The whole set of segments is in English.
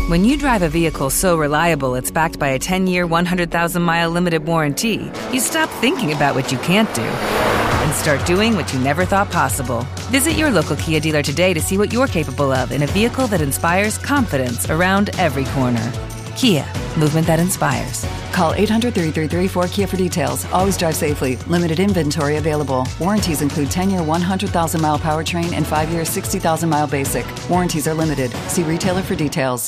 When you drive a vehicle so reliable it's backed by a 10-year, 100,000-mile limited warranty, you stop thinking about what you can't do and start doing what you never thought possible. Visit your local Kia dealer today to see what you're capable of in a vehicle that inspires confidence around every corner. Kia, movement that inspires. Call 800-333-4KIA for details. Always drive safely. Limited inventory available. Warranties include 10-year 100,000-mile powertrain and 5-year 60,000-mile basic. Warranties are limited. See retailer for details.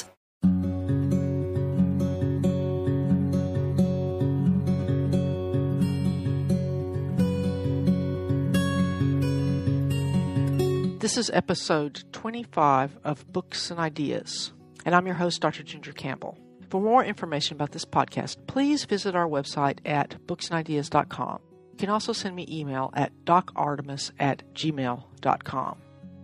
This is episode 25 of Books and Ideas, and I'm your host, Dr. Ginger Campbell. For more information about this podcast, please visit our website at booksandideas.com. You can also send me email at docartemis@gmail.com.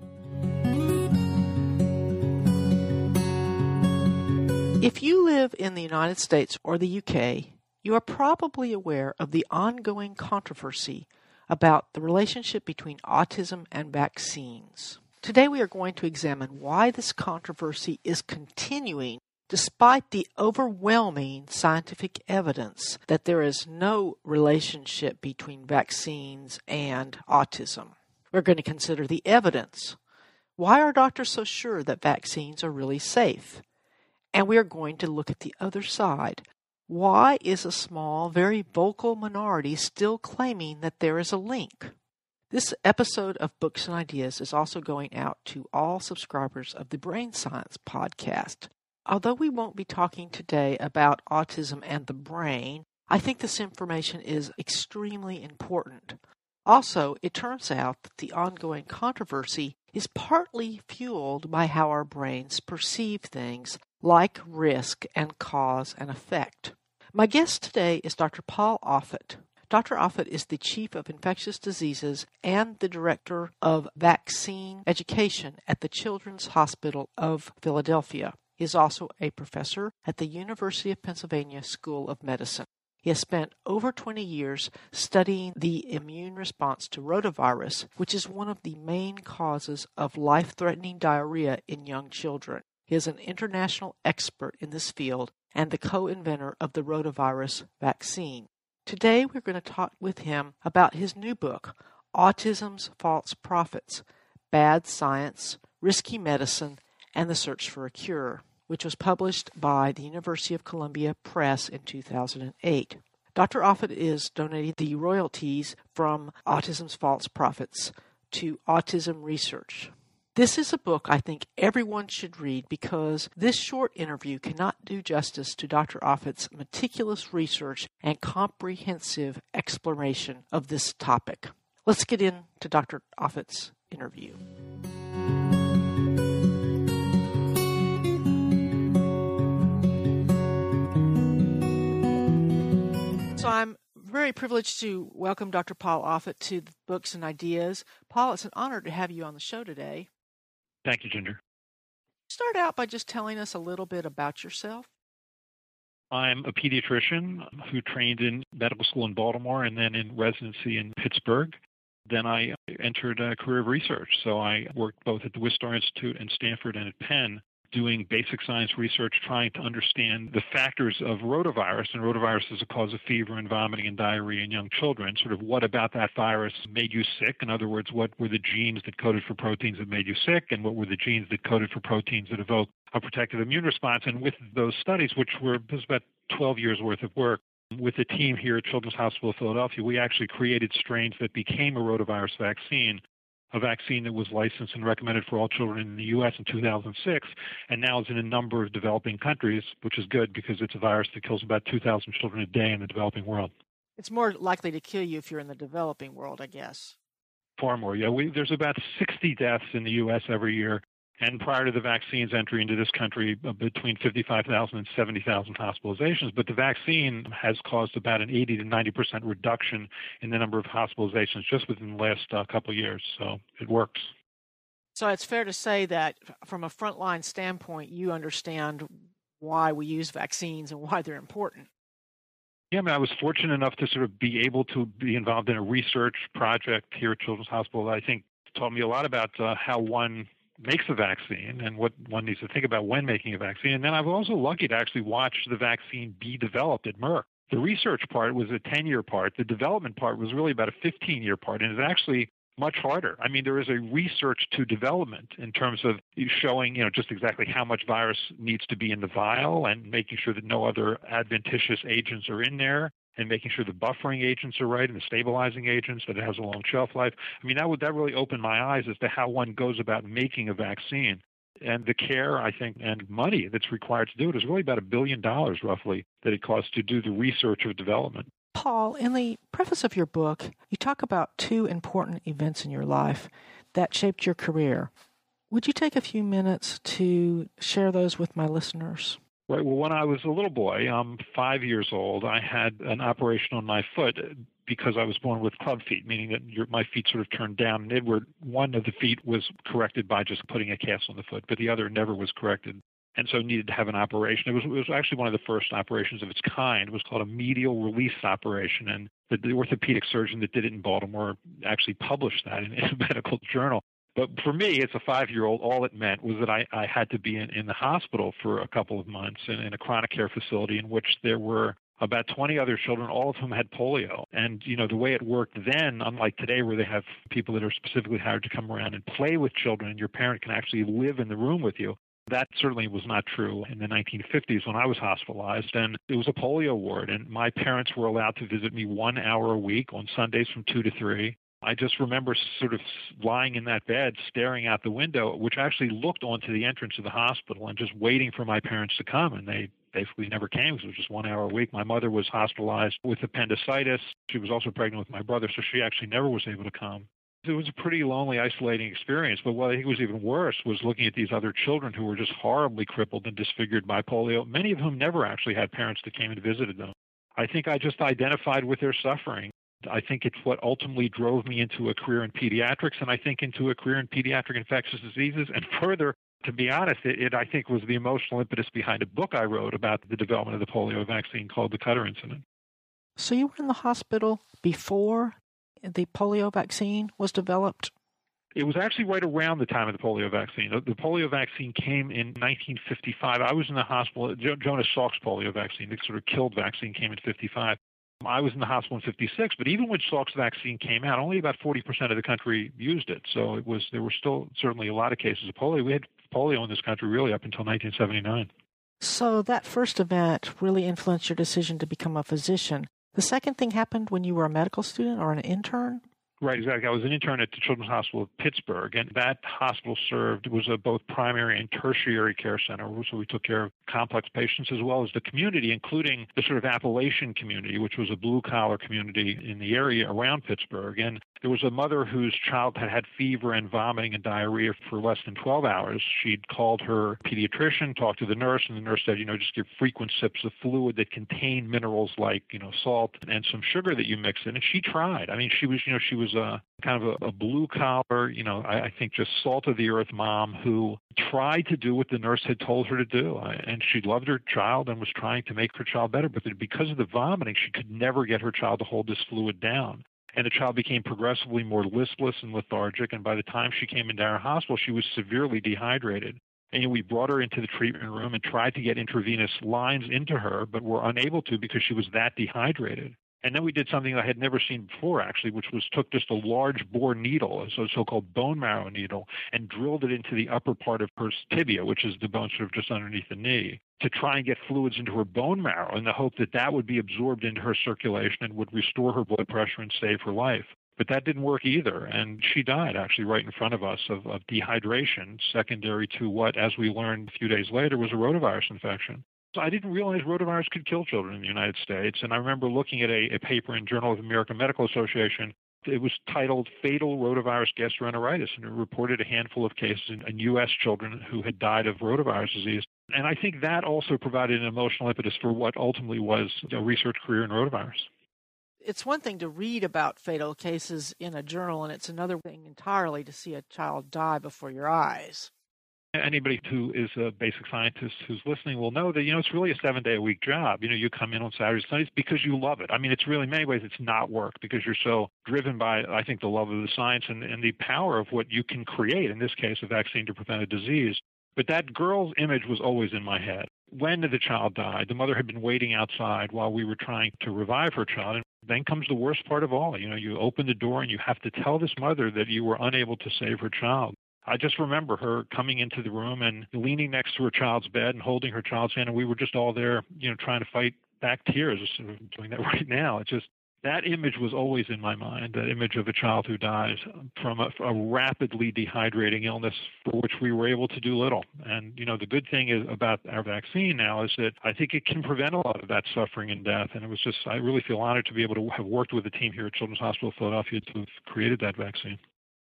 If you live in the United States or the UK, you are probably aware of the ongoing controversy about the relationship between autism and vaccines. Today we are going to examine why this controversy is continuing despite the overwhelming scientific evidence that there is no relationship between vaccines and autism. We're going to consider the evidence. Why are doctors so sure that vaccines are really safe? And we are going to look at the other side. Why is a small, very vocal minority still claiming that there is a link? This episode of Books and Ideas is also going out to all subscribers of the Brain Science podcast. Although we won't be talking today about autism and the brain, I think this information is extremely important. Also, it turns out that the ongoing controversy is partly fueled by how our brains perceive things like risk and cause and effect. My guest today is Dr. Paul Offit. Dr. Offit is the Chief of Infectious Diseases and the Director of Vaccine Education at the Children's Hospital of Philadelphia. He is also a professor at the University of Pennsylvania School of Medicine. He has spent over 20 years studying the immune response to rotavirus, which is one of the main causes of life-threatening diarrhea in young children. He is an international expert in this field and the co-inventor of the rotavirus vaccine. Today we're going to talk with him about his new book, Autism's False Prophets, Bad Science, Risky Medicine, and the Search for a Cure, which was published by the University of Columbia Press in 2008. Dr. Offit is donating the royalties from Autism's False Prophets to Autism Research. This is a book I think everyone should read because this short interview cannot do justice to Dr. Offit's meticulous research and comprehensive exploration of this topic. Let's get into Dr. Offit's interview. So I'm very privileged to welcome Dr. Paul Offit to Books and Ideas. Paul, it's an honor to have you on the show today. Thank you, Ginger. Start out by just telling us a little bit about yourself. I'm a pediatrician who trained in medical school in Baltimore and then in residency in Pittsburgh. Then I entered a career of research. So I worked both at the Wistar Institute and Stanford and at Penn, doing basic science research, trying to understand the factors of rotavirus. And rotavirus is a cause of fever and vomiting and diarrhea in young children. Sort of what about that virus made you sick? In other words, what were the genes that coded for proteins that made you sick? And what were the genes that coded for proteins that evoke a protective immune response? And with those studies, which were this about 12 years worth of work, with the team here at Children's Hospital of Philadelphia, we actually created strains that became a rotavirus vaccine, a vaccine that was licensed and recommended for all children in the U.S. in 2006, and now is in a number of developing countries, which is good because it's a virus that kills about 2,000 children a day in the developing world. It's more likely to kill you if you're in the developing world, I guess. Far more, yeah. There's about 60 deaths in the U.S. every year, and prior to the vaccine's entry into this country, between 55,000 and 70,000 hospitalizations. But the vaccine has caused about an 80 to 90% reduction in the number of hospitalizations just within the last couple of years. So it works. So it's fair to say that from a frontline standpoint, you understand why we use vaccines and why they're important. Yeah, I was fortunate enough to sort of be able to be involved in a research project here at Children's Hospital that I think taught me a lot about how one makes a vaccine and what one needs to think about when making a vaccine. And then I was also lucky to actually watch the vaccine be developed at Merck. The research part was a 10-year part. The development part was really about a 15-year part, and it's actually much harder. I mean, there is a research to development in terms of showing, just exactly how much virus needs to be in the vial and making sure that no other adventitious agents are in there and making sure the buffering agents are right and the stabilizing agents, that it has a long shelf life. I mean, that really opened my eyes as to how one goes about making a vaccine. And the care, I think, and money that's required to do it is really about $1 billion, roughly, that it costs to do the research or development. Paul, in the preface of your book, you talk about two important events in your life that shaped your career. Would you take a few minutes to share those with my listeners? Right. Well, when I was a little boy, I'm 5 years old, I had an operation on my foot because I was born with club feet, meaning that my feet sort of turned down and inward. One of the feet was corrected by just putting a cast on the foot, but the other never was corrected, and so needed to have an operation. It was actually one of the first operations of its kind. It was called a medial release operation, and the orthopedic surgeon that did it in Baltimore actually published that in a medical journal. But for me, as a 5-year-old, all it meant was that I had to be in the hospital for a couple of months in a chronic care facility in which there were about 20 other children, all of whom had polio. And, the way it worked then, unlike today where they have people that are specifically hired to come around and play with children and your parent can actually live in the room with you, that certainly was not true in the 1950s when I was hospitalized. And it was a polio ward, and my parents were allowed to visit me 1 hour a week on Sundays from 2 to 3. I just remember sort of lying in that bed, staring out the window, which actually looked onto the entrance of the hospital, and just waiting for my parents to come. And they basically never came because it was just 1 hour a week. My mother was hospitalized with appendicitis. She was also pregnant with my brother, so she actually never was able to come. It was a pretty lonely, isolating experience. But what I think was even worse was looking at these other children who were just horribly crippled and disfigured by polio, many of whom never actually had parents that came and visited them. I think I just identified with their suffering. I think it's what ultimately drove me into a career in pediatrics, and I think into a career in pediatric infectious diseases. And further, to be honest, it I think was the emotional impetus behind a book I wrote about the development of the polio vaccine called the Cutter Incident. So you were in the hospital before the polio vaccine was developed? It was actually right around the time of the polio vaccine. The polio vaccine came in 1955. I was in the hospital. Jonas Salk's polio vaccine, the sort of killed vaccine, came in 55. I was in the hospital in 56, but even when Salk's vaccine came out, only about 40% of the country used it. So there were still certainly a lot of cases of polio. We had polio in this country really up until 1979. So that first event really influenced your decision to become a physician. The second thing happened when you were a medical student or an intern? Right, exactly. I was an intern at the Children's Hospital of Pittsburgh, and that hospital was a both primary and tertiary care center. So we took care of complex patients as well as the community, including the sort of Appalachian community, which was a blue-collar community in the area around Pittsburgh. And there was a mother whose child had fever and vomiting and diarrhea for less than 12 hours. She'd called her pediatrician, talked to the nurse, and the nurse said, just give frequent sips of fluid that contain minerals like, salt and some sugar that you mix in. And she tried. I mean, she was kind of a blue-collar, I think just salt-of-the-earth mom who tried to do what the nurse had told her to do. And she loved her child and was trying to make her child better. But because of the vomiting, she could never get her child to hold this fluid down. And the child became progressively more listless and lethargic. And by the time she came into our hospital, she was severely dehydrated. And we brought her into the treatment room and tried to get intravenous lines into her, but were unable to because she was that dehydrated. And then we did something I had never seen before, actually, which was took just a large bore needle, a so-called bone marrow needle, and drilled it into the upper part of her tibia, which is the bone sort of just underneath the knee, to try and get fluids into her bone marrow in the hope that that would be absorbed into her circulation and would restore her blood pressure and save her life. But that didn't work either, and she died actually right in front of us of dehydration, secondary to what, as we learned a few days later, was a rotavirus infection. So I didn't realize rotavirus could kill children in the United States, and I remember looking at a paper in Journal of the American Medical Association. It was titled Fatal Rotavirus Gastroenteritis, and it reported a handful of cases in U.S. children who had died of rotavirus disease. And I think that also provided an emotional impetus for what ultimately was a research career in rotavirus. It's one thing to read about fatal cases in a journal, and it's another thing entirely to see a child die before your eyes. Anybody who is a basic scientist who's listening will know that, it's really a 7-day-a-week job. You come in on Saturdays, Sundays because you love it. I mean, it's really, in many ways, it's not work because you're so driven by, I think, the love of the science and the power of what you can create, in this case, a vaccine to prevent a disease. But that girl's image was always in my head. When the child died, the mother had been waiting outside while we were trying to revive her child. And then comes the worst part of all. You open the door and you have to tell this mother that you were unable to save her child. I just remember her coming into the room and leaning next to her child's bed and holding her child's hand. And we were just all there, trying to fight back tears. I'm doing that right now. That image was always in my mind, that image of a child who dies from a rapidly dehydrating illness for which we were able to do little. And, the good thing is about our vaccine now is that I think it can prevent a lot of that suffering and death. And I really feel honored to be able to have worked with the team here at Children's Hospital of Philadelphia to have created that vaccine.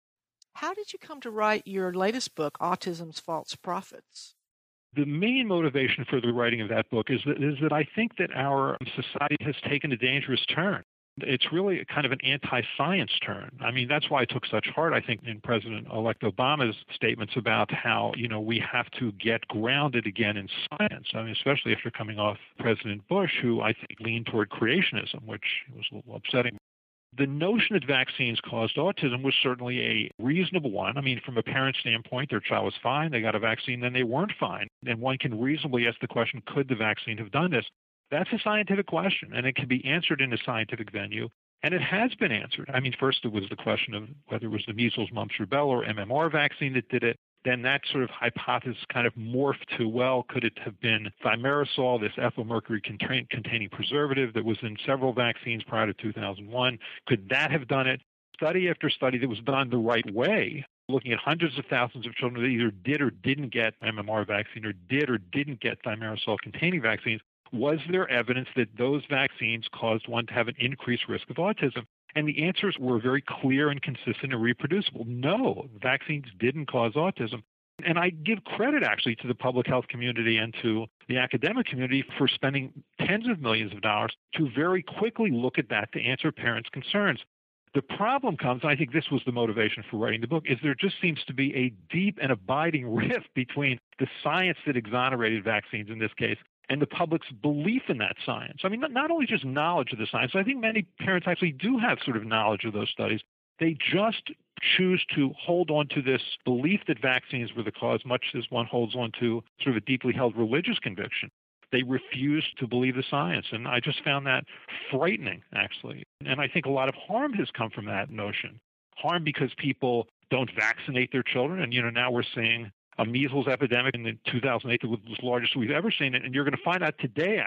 How did you come to write your latest book, Autism's False Prophets? The main motivation for the writing of that book is that I think that our society has taken a dangerous turn. It's really kind of an anti-science turn. I mean, that's why I took such heart, I think, in President-elect Obama's statements about how, we have to get grounded again in science. I mean, especially after coming off President Bush, who I think leaned toward creationism, which was a little upsetting. The notion that vaccines caused autism was certainly a reasonable one. I mean, from a parent standpoint, their child was fine, they got a vaccine, then they weren't fine. And one can reasonably ask the question, could the vaccine have done this? That's a scientific question, and it can be answered in a scientific venue, and it has been answered. I mean, first it was the question of whether it was the measles, mumps, rubella, or MMR vaccine that did it. Then that sort of hypothesis kind of morphed to, well, could it have been thimerosal, this ethyl mercury containing preservative that was in several vaccines prior to 2001? Could that have done it? Study after study that was done the right way, looking at hundreds of thousands of children that either did or didn't get MMR vaccine or didn't get thimerosal-containing vaccines, was there evidence that those vaccines caused one to have an increased risk of autism? And the answers were very clear and consistent and reproducible. No, vaccines didn't cause autism. And I give credit, actually, to the public health community and to the academic community for spending tens of millions of dollars to very quickly look at that to answer parents' concerns. The problem comes, and I think this was the motivation for writing the book, is there just seems to be a deep and abiding rift between the science that exonerated vaccines in this case and the public's belief in that science. I mean, not only just knowledge of the science, I think many parents actually do have sort of knowledge of those studies. They just choose to hold on to this belief that vaccines were the cause, much as one holds on to sort of a deeply held religious conviction. They refuse to believe the science, and I just found that frightening, actually. And I think a lot of harm has come from that notion. Harm because people don't vaccinate their children, and, now we're seeing a measles epidemic in 2008 that was the largest we've ever seen. And you're going to find out today,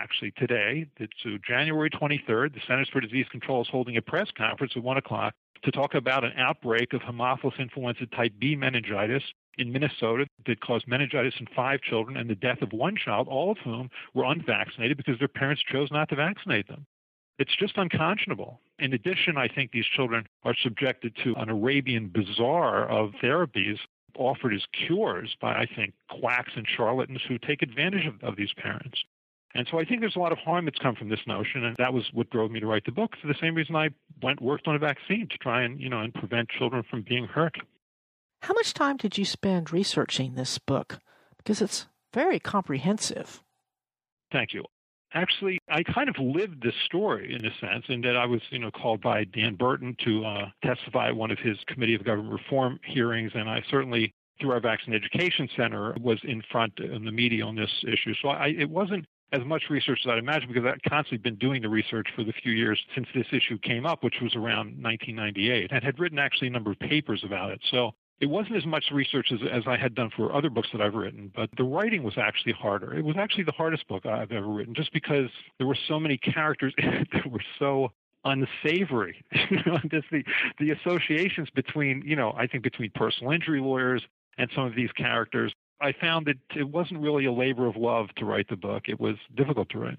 it's January 23rd, the Centers for Disease Control is holding a press conference at 1 o'clock to talk about an outbreak of Haemophilus influenza type B meningitis in Minnesota that caused meningitis in 5 children and the death of 1 child, all of whom were unvaccinated because their parents chose not to vaccinate them. It's just unconscionable. In addition, I think these children are subjected to an Arabian bazaar of therapies offered as cures by, I think, quacks and charlatans who take advantage of these parents. And so I think there's a lot of harm that's come from this notion, and that was what drove me to write the book, for the same reason I worked on a vaccine to try and, and prevent children from being hurt. How much time did you spend researching this book? Because it's very comprehensive. Thank you. Actually, I kind of lived this story in a sense, in that I was, called by Dan Burton to testify at one of his Committee of Government Reform hearings, and I certainly, through our Vaccine Education Center, was in front in the media on this issue. So it wasn't as much research as I'd imagined, because I'd constantly been doing the research for the few years since this issue came up, which was around 1998, and had written actually a number of papers about it. So it wasn't as much research as I had done for other books that I've written, but the writing was actually harder. It was actually the hardest book I've ever written, just because there were so many characters in it that were so unsavory. Just the associations between, I think between personal injury lawyers and some of these characters. I found that it wasn't really a labor of love to write the book. It was difficult to write.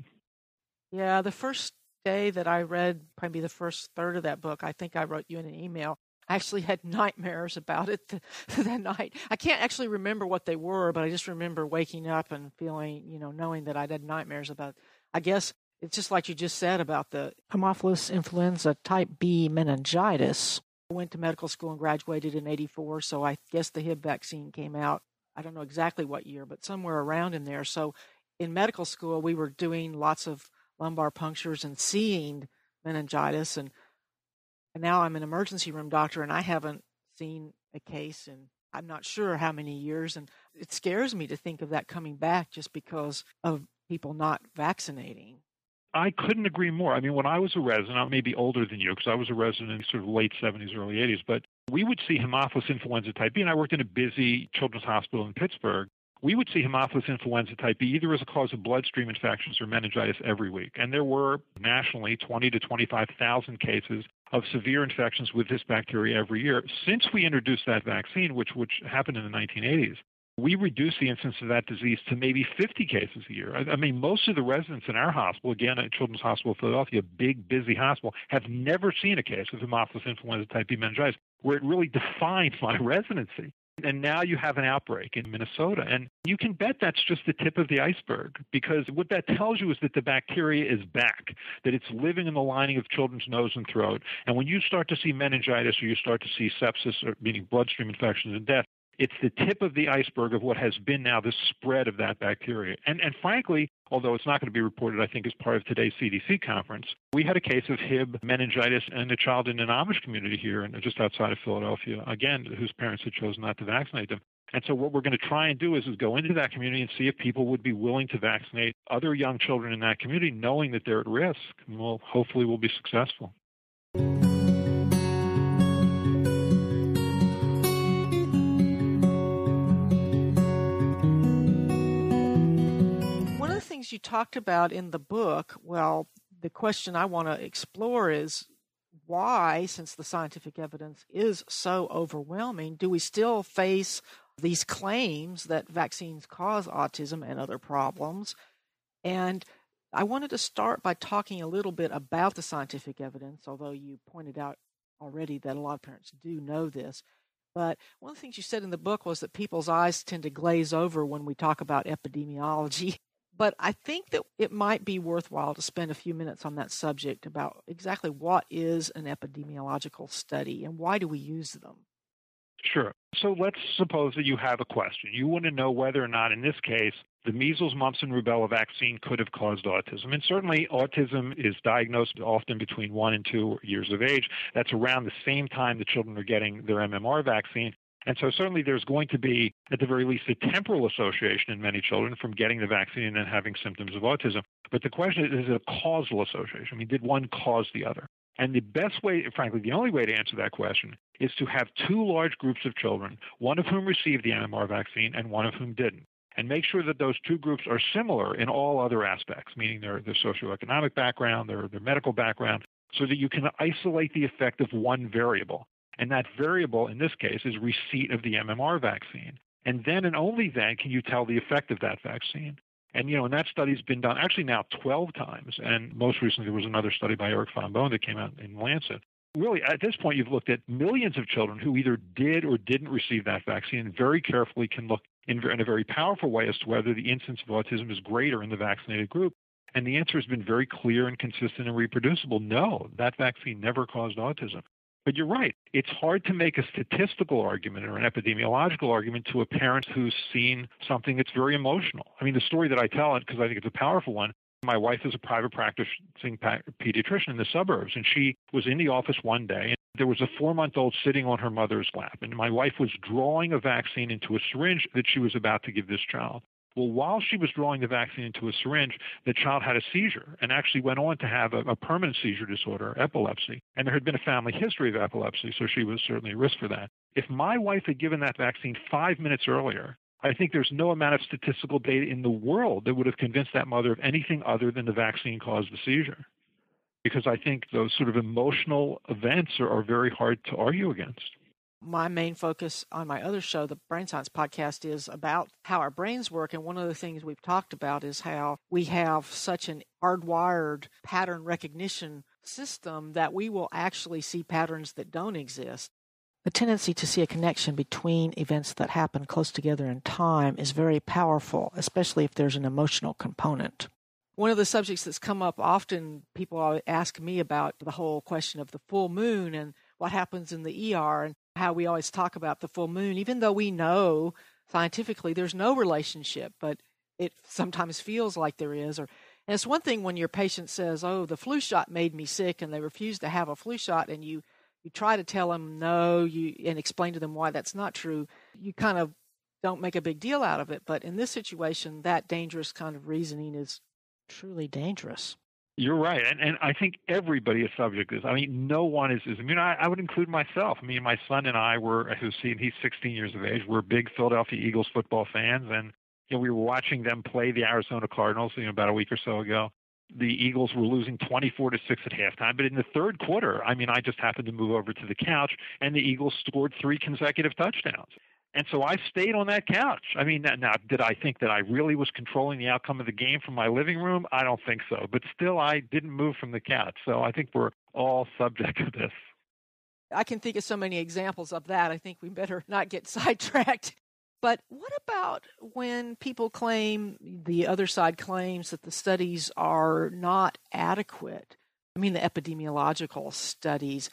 Yeah, the first day that I read probably the first third of that book, I think I wrote you in an email. I actually had nightmares about it that night. I can't actually remember what they were, but I just remember waking up and feeling, knowing that I'd had nightmares about, I guess it's just like you just said about the Haemophilus influenza type B meningitis. I went to medical school and graduated in 1984, so I guess the Hib vaccine came out I don't know exactly what year, but somewhere around in there. So in medical school, we were doing lots of lumbar punctures and seeing meningitis. And now I'm an emergency room doctor, and I haven't seen a case in I'm not sure how many years. And it scares me to think of that coming back just because of people not vaccinating. I couldn't agree more. I mean, when I was a resident, I may be older than you because I was a resident in sort of late 70s, early 80s, but we would see Haemophilus influenza type B, and I worked in a busy children's hospital in Pittsburgh. We would see Haemophilus influenza type B either as a cause of bloodstream infections or meningitis every week. And there were nationally 20 to 25,000 cases of severe infections with this bacteria every year. Since we introduced that vaccine, which happened in the 1980s, we reduced the incidence of that disease to maybe 50 cases a year. I mean, most of the residents in our hospital, again, at Children's Hospital of Philadelphia, a big, busy hospital, have never seen a case of Haemophilus influenza type B meningitis, where it really defined my residency. And now you have an outbreak in Minnesota. And you can bet that's just the tip of the iceberg, because what that tells you is that the bacteria is back, that it's living in the lining of children's nose and throat. And when you start to see meningitis or you start to see sepsis, or meaning bloodstream infections and death, it's the tip of the iceberg of what has been now the spread of that bacteria. And frankly, although it's not going to be reported, I think, as part of today's CDC conference, we had a case of Hib meningitis in a child in an Amish community here just outside of Philadelphia, again, whose parents had chosen not to vaccinate them. And so what we're going to try and do is go into that community and see if people would be willing to vaccinate other young children in that community, knowing that they're at risk. And hopefully we'll be successful. You talked about in the book, well, the question I want to explore is why, since the scientific evidence is so overwhelming, do we still face these claims that vaccines cause autism and other problems? And I wanted to start by talking a little bit about the scientific evidence, although you pointed out already that a lot of parents do know this. But one of the things you said in the book was that people's eyes tend to glaze over when we talk about epidemiology. But I think that it might be worthwhile to spend a few minutes on that subject about exactly what is an epidemiological study and why do we use them? Sure. So let's suppose that you have a question. You want to know whether or not, in this case, the measles, mumps, and rubella vaccine could have caused autism. And certainly autism is diagnosed often between 1 and 2 years of age. That's around the same time the children are getting their MMR vaccine. And so certainly there's going to be, at the very least, a temporal association in many children from getting the vaccine and then having symptoms of autism. But the question is it a causal association? I mean, did one cause the other? And the best way, frankly, the only way to answer that question is to have 2 large groups of children, one of whom received the MMR vaccine and one of whom didn't. And make sure that those 2 groups are similar in all other aspects, meaning their socioeconomic background, their medical background, so that you can isolate the effect of one variable. And that variable, in this case, is receipt of the MMR vaccine. And then and only then can you tell the effect of that vaccine. And, and that study's been done actually now 12 times. And most recently, there was another study by Eric von Bohn that came out in Lancet. Really, at this point, you've looked at millions of children who either did or didn't receive that vaccine and very carefully can look in a very powerful way as to whether the incidence of autism is greater in the vaccinated group. And the answer has been very clear and consistent and reproducible. No, that vaccine never caused autism. But you're right. It's hard to make a statistical argument or an epidemiological argument to a parent who's seen something that's very emotional. I mean, the story that I tell, because I think it's a powerful one, my wife is a private practicing pediatrician in the suburbs, and she was in the office one day, and there was a 4-month-old sitting on her mother's lap, and my wife was drawing a vaccine into a syringe that she was about to give this child. Well, while she was drawing the vaccine into a syringe, the child had a seizure and actually went on to have a permanent seizure disorder, epilepsy. And there had been a family history of epilepsy, so she was certainly at risk for that. If my wife had given that vaccine 5 minutes earlier, I think there's no amount of statistical data in the world that would have convinced that mother of anything other than the vaccine caused the seizure. Because I think those sort of emotional events are very hard to argue against. My main focus on my other show, the Brain Science Podcast, is about how our brains work. And one of the things we've talked about is how we have such an hardwired pattern recognition system that we will actually see patterns that don't exist. The tendency to see a connection between events that happen close together in time is very powerful, especially if there's an emotional component. One of the subjects that's come up often, people ask me about the whole question of the full moon and what happens in the ER, and how we always talk about the full moon, even though we know scientifically there's no relationship, but it sometimes feels like there is. And it's one thing when your patient says, oh, the flu shot made me sick, and they refuse to have a flu shot, and you try to tell them no, and explain to them why that's not true. You kind of don't make a big deal out of it. But in this situation, that dangerous kind of reasoning is truly dangerous. You're right. And I think everybody is subject to this. I mean, no one is immune. I would include myself. I mean, my son and I he's 16 years of age. We're big Philadelphia Eagles football fans. And, we were watching them play the Arizona Cardinals, about a week or so ago. The Eagles were losing 24-6 at halftime. But in the third quarter, I just happened to move over to the couch, and the Eagles scored 3 consecutive touchdowns. And so I stayed on that couch. Now, did I think that I really was controlling the outcome of the game from my living room? I don't think so. But still, I didn't move from the couch. So I think we're all subject to this. I can think of so many examples of that. I think we better not get sidetracked. But what about when people claim, the other side claims that the studies are not adequate? The epidemiological studies.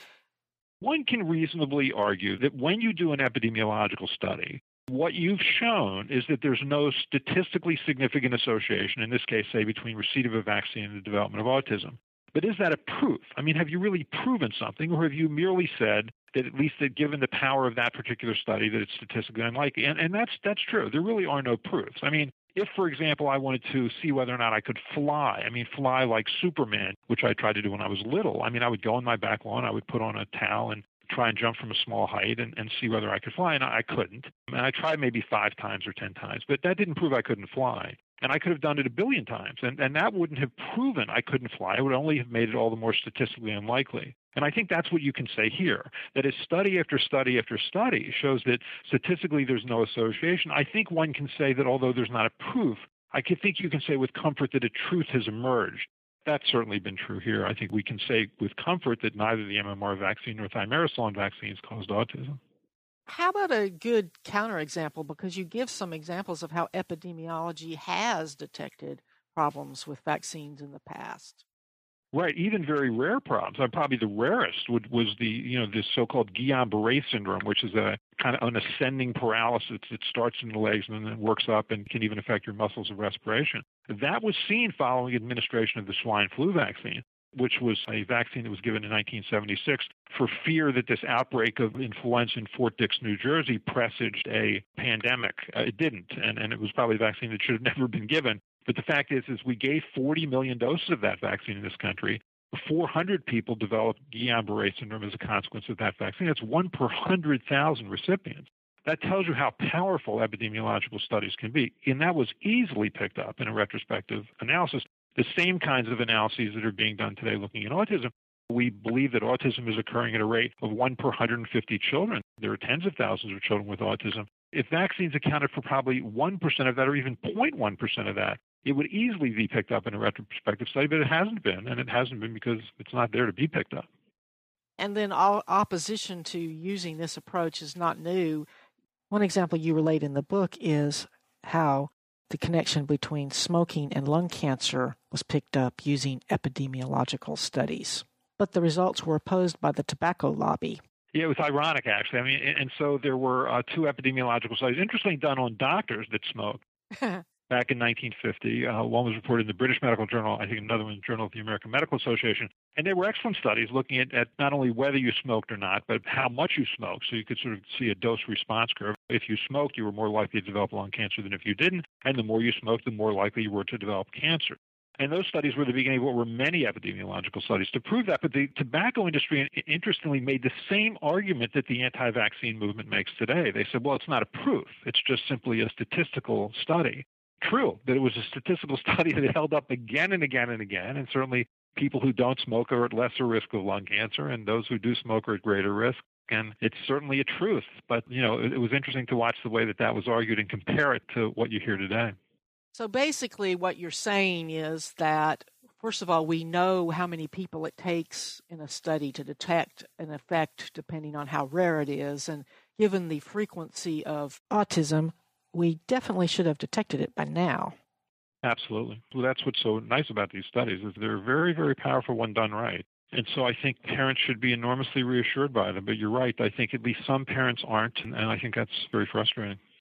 One can reasonably argue that when you do an epidemiological study, what you've shown is that there's no statistically significant association, in this case, say, between receipt of a vaccine and the development of autism. But is that a proof? Have you really proven something, or have you merely said that at least that given the power of that particular study that it's statistically unlikely? And that's true. There really are no proofs. If, for example, I wanted to see whether or not I could fly like Superman, which I tried to do when I was little, I would go on my back lawn, I would put on a towel and try and jump from a small height and see whether I could fly, and I couldn't. And I tried maybe 5 times or 10 times, but that didn't prove I couldn't fly. And I could have done it 1 billion times, and that wouldn't have proven I couldn't fly. It would only have made it all the more statistically unlikely. And I think that's what you can say here, that as study after study after study shows that statistically there's no association, I think one can say that although there's not a proof, I think you can say with comfort that a truth has emerged. That's certainly been true here. I think we can say with comfort that neither the MMR vaccine nor thimerosal vaccines caused autism. How about a good counterexample? Because you give some examples of how epidemiology has detected problems with vaccines in the past. Right, even very rare problems. Probably the rarest was this so-called Guillain-Barré syndrome, which is a kind of an ascending paralysis that starts in the legs and then works up and can even affect your muscles of respiration. That was seen following administration of the swine flu vaccine, which was a vaccine that was given in 1976 for fear that this outbreak of influenza in Fort Dix, New Jersey, presaged a pandemic. It didn't, and it was probably a vaccine that should have never been given. But the fact is we gave 40 million doses of that vaccine in this country. 400 people developed Guillain-Barré syndrome as a consequence of that vaccine. That's 1 per 100,000 recipients. That tells you how powerful epidemiological studies can be. And that was easily picked up in a retrospective analysis. The same kinds of analyses that are being done today looking at autism. We believe that autism is occurring at a rate of 1 per 150 children. There are tens of thousands of children with autism. If vaccines accounted for probably 1% of that or even 0.1% of that, it would easily be picked up in a retrospective study, but it hasn't been, and it hasn't been because it's not there to be picked up. And then opposition to using this approach is not new. One example you relate in the book is how the connection between smoking and lung cancer was picked up using epidemiological studies. But the results were opposed by the tobacco lobby. Yeah, it was ironic, actually. And so there were 2 epidemiological studies, interestingly done on doctors that smoked. Back in 1950, one was reported in the British Medical Journal, I think another one in the Journal of the American Medical Association. And they were excellent studies looking at not only whether you smoked or not, but how much you smoked. So you could sort of see a dose-response curve. If you smoked, you were more likely to develop lung cancer than if you didn't. And the more you smoked, the more likely you were to develop cancer. And those studies were the beginning of what were many epidemiological studies to prove that. But the tobacco industry, interestingly, made the same argument that the anti-vaccine movement makes today. They said, well, it's not a proof. It's just simply a statistical study. True, that it was a statistical study that held up again and again and again. And certainly people who don't smoke are at lesser risk of lung cancer, and those who do smoke are at greater risk. And it's certainly a truth. But, it was interesting to watch the way that was argued and compare it to what you hear today. So basically what you're saying is that, first of all, we know how many people it takes in a study to detect an effect depending on how rare it is. And given the frequency of autism, we definitely should have detected it by now. Absolutely. Well, that's what's so nice about these studies is they're very, very powerful when done right. And so I think parents should be enormously reassured by them. But you're right. I think at least some parents aren't, and I think that's very frustrating.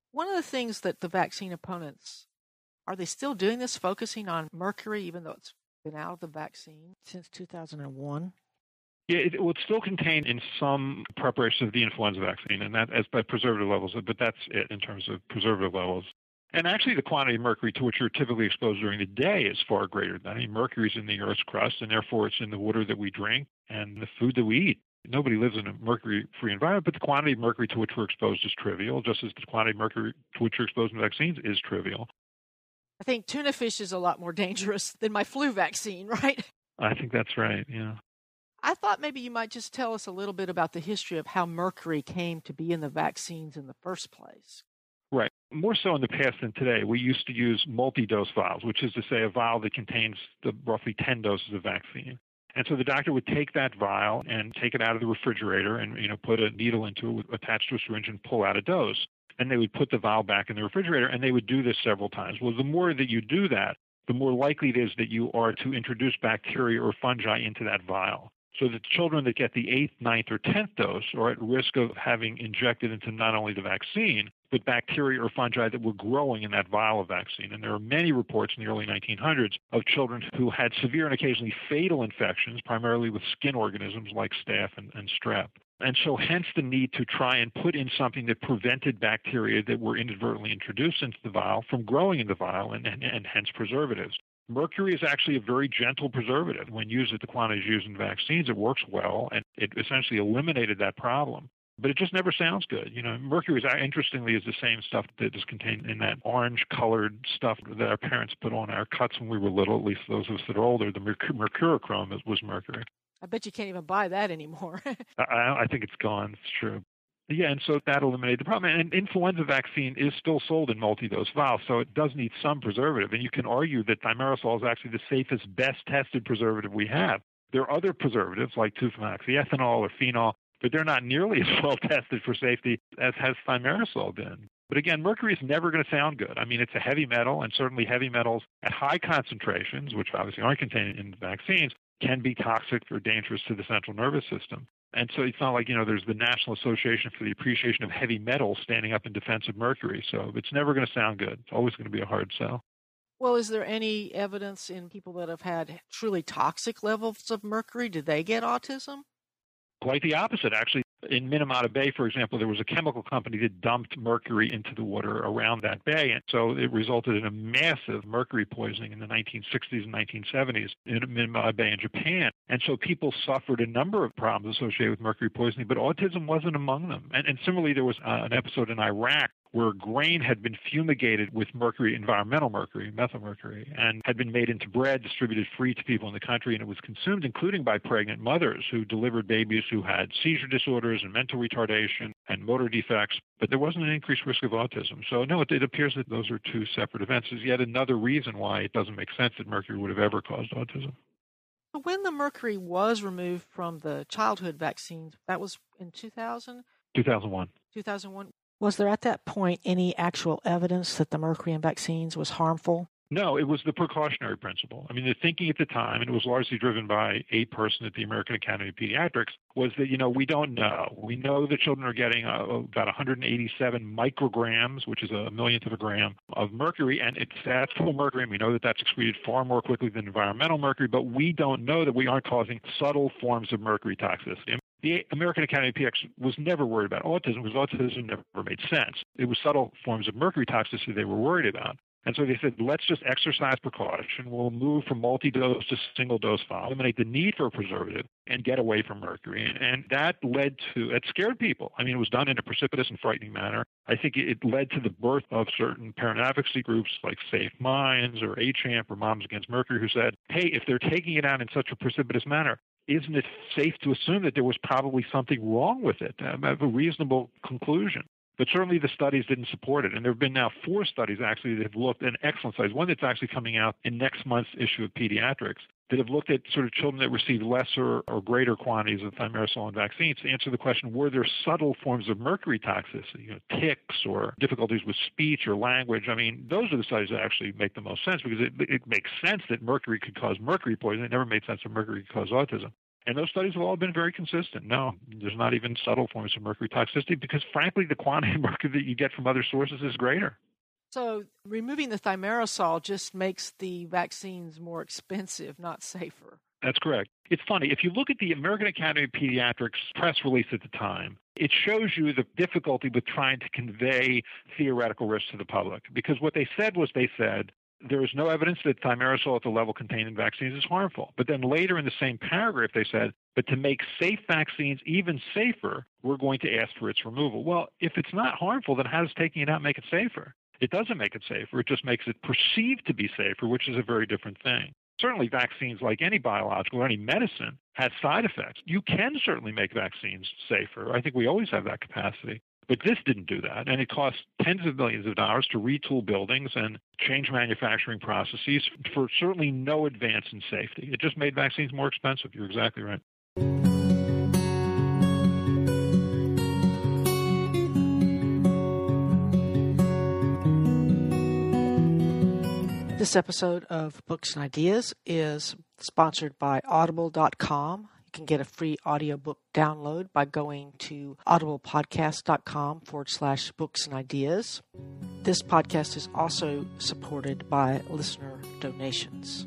One of the things that the vaccine opponents, are they still doing this, focusing on mercury, even though it's been out of the vaccine since 2001? Yeah, it will still contain in some preparations of the influenza vaccine, and that as by preservative levels, but that's it in terms of preservative levels. And actually, the quantity of mercury to which you're typically exposed during the day is far greater than that. I mean, mercury is in the Earth's crust, and therefore it's in the water that we drink and the food that we eat. Nobody lives in a mercury-free environment, but the quantity of mercury to which we're exposed is trivial, just as the quantity of mercury to which you're exposed in vaccines is trivial. I think tuna fish is a lot more dangerous than my flu vaccine, right? I think that's right, yeah. I thought maybe you might just tell us a little bit about the history of how mercury came to be in the vaccines in the first place. Right. More so in the past than today. We used to use multi-dose vials, which is to say a vial that contains roughly 10 doses of vaccine. And so the doctor would take that vial and take it out of the refrigerator and put a needle into it attached to a syringe and pull out a dose. And they would put the vial back in the refrigerator, and they would do this several times. Well, the more that you do that, the more likely it is that you are to introduce bacteria or fungi into that vial. So the children that get the 8th, 9th, or 10th dose are at risk of having injected into not only the vaccine, but bacteria or fungi that were growing in that vial of vaccine. And there are many reports in the early 1900s of children who had severe and occasionally fatal infections, primarily with skin organisms like staph and strep. And so hence the need to try and put in something that prevented bacteria that were inadvertently introduced into the vial from growing in the vial and hence preservatives. Mercury is actually a very gentle preservative. When used at the quantities used in vaccines, it works well, and it essentially eliminated that problem. But it just never sounds good. Mercury, interestingly, is the same stuff that is contained in that orange-colored stuff that our parents put on our cuts when we were little, at least those of us that are older. The mercurochrome was mercury. I bet you can't even buy that anymore. I think it's gone. It's true. Yeah, and so that eliminated the problem. And influenza vaccine is still sold in multi-dose vials, so it does need some preservative. And you can argue that thimerosal is actually the safest, best-tested preservative we have. There are other preservatives like ethanol or phenol, but they're not nearly as well tested for safety as has thimerosal been. But again, mercury is never going to sound good. I mean, it's a heavy metal, and certainly heavy metals at high concentrations, which obviously aren't contained in vaccines, can be toxic or dangerous to the central nervous system. And so it's not like, there's the National Association for the Appreciation of Heavy Metals standing up in defense of mercury. So it's never going to sound good. It's always going to be a hard sell. Well, is there any evidence in people that have had truly toxic levels of mercury? Did they get autism? Quite the opposite, actually. In Minamata Bay, for example, there was a chemical company that dumped mercury into the water around that bay. And so it resulted in a massive mercury poisoning in the 1960s and 1970s in Minamata Bay in Japan. And so people suffered a number of problems associated with mercury poisoning, but autism wasn't among them. And similarly, there was an episode in Iraq where grain had been fumigated with mercury, environmental mercury, methylmercury, and had been made into bread, distributed free to people in the country, and it was consumed, including by pregnant mothers who delivered babies who had seizure disorders and mental retardation and motor defects, but there wasn't an increased risk of autism. So no, it appears that those are two separate events. Is yet another reason why it doesn't make sense that mercury would have ever caused autism. When the mercury was removed from the childhood vaccines, that was in 2000? 2001. 2001. Was there at that point any actual evidence that the mercury in vaccines was harmful? No, it was the precautionary principle. I mean, the thinking at the time, and it was largely driven by a person at the American Academy of Pediatrics, was that, we don't know. We know that children are getting about 187 micrograms, which is a millionth of a gram, of mercury, and it's actual mercury, and we know that that's excreted far more quickly than environmental mercury, but we don't know that we aren't causing subtle forms of mercury toxicity. The American Academy of Pediatrics was never worried about autism because autism never made sense. It was subtle forms of mercury toxicity they were worried about. And so they said, let's just exercise precaution. We'll move from multi-dose to single-dose vial, eliminate the need for a preservative, and get away from mercury. And that it scared people. I mean, it was done in a precipitous and frightening manner. I think it led to the birth of certain parent advocacy groups like Safe Minds or ACHAMP or Moms Against Mercury who said, hey, if they're taking it out in such a precipitous manner, isn't it safe to assume that there was probably something wrong with it? I have a reasonable conclusion. But certainly the studies didn't support it. And there have been now 4 studies actually that have looked at excellent studies, one that's actually coming out in next month's issue of Pediatrics, that have looked at sort of children that received lesser or greater quantities of thimerosal and vaccines to answer the question, were there subtle forms of mercury toxicity, tics or difficulties with speech or language? I mean, those are the studies that actually make the most sense because it makes sense that mercury could cause mercury poisoning. It never made sense that mercury could cause autism. And those studies have all been very consistent. No, there's not even subtle forms of mercury toxicity because, frankly, the quantity of mercury that you get from other sources is greater. So removing the thimerosal just makes the vaccines more expensive, not safer. That's correct. It's funny. If you look at the American Academy of Pediatrics press release at the time, it shows you the difficulty with trying to convey theoretical risks to the public. Because what they said was there is no evidence that thimerosal at the level contained in vaccines is harmful. But then later in the same paragraph, they said, but to make safe vaccines even safer, we're going to ask for its removal. Well, if it's not harmful, then how does taking it out make it safer? It doesn't make it safer. It just makes it perceived to be safer, which is a very different thing. Certainly vaccines, like any biological or any medicine, has side effects. You can certainly make vaccines safer. I think we always have that capacity. But this didn't do that, and it cost tens of millions of dollars to retool buildings and change manufacturing processes for certainly no advance in safety. It just made vaccines more expensive. You're exactly right. This episode of Books and Ideas is sponsored by Audible.com. You can get a free audiobook download by going to audiblepodcast.com/books and ideas. This podcast is also supported by listener donations.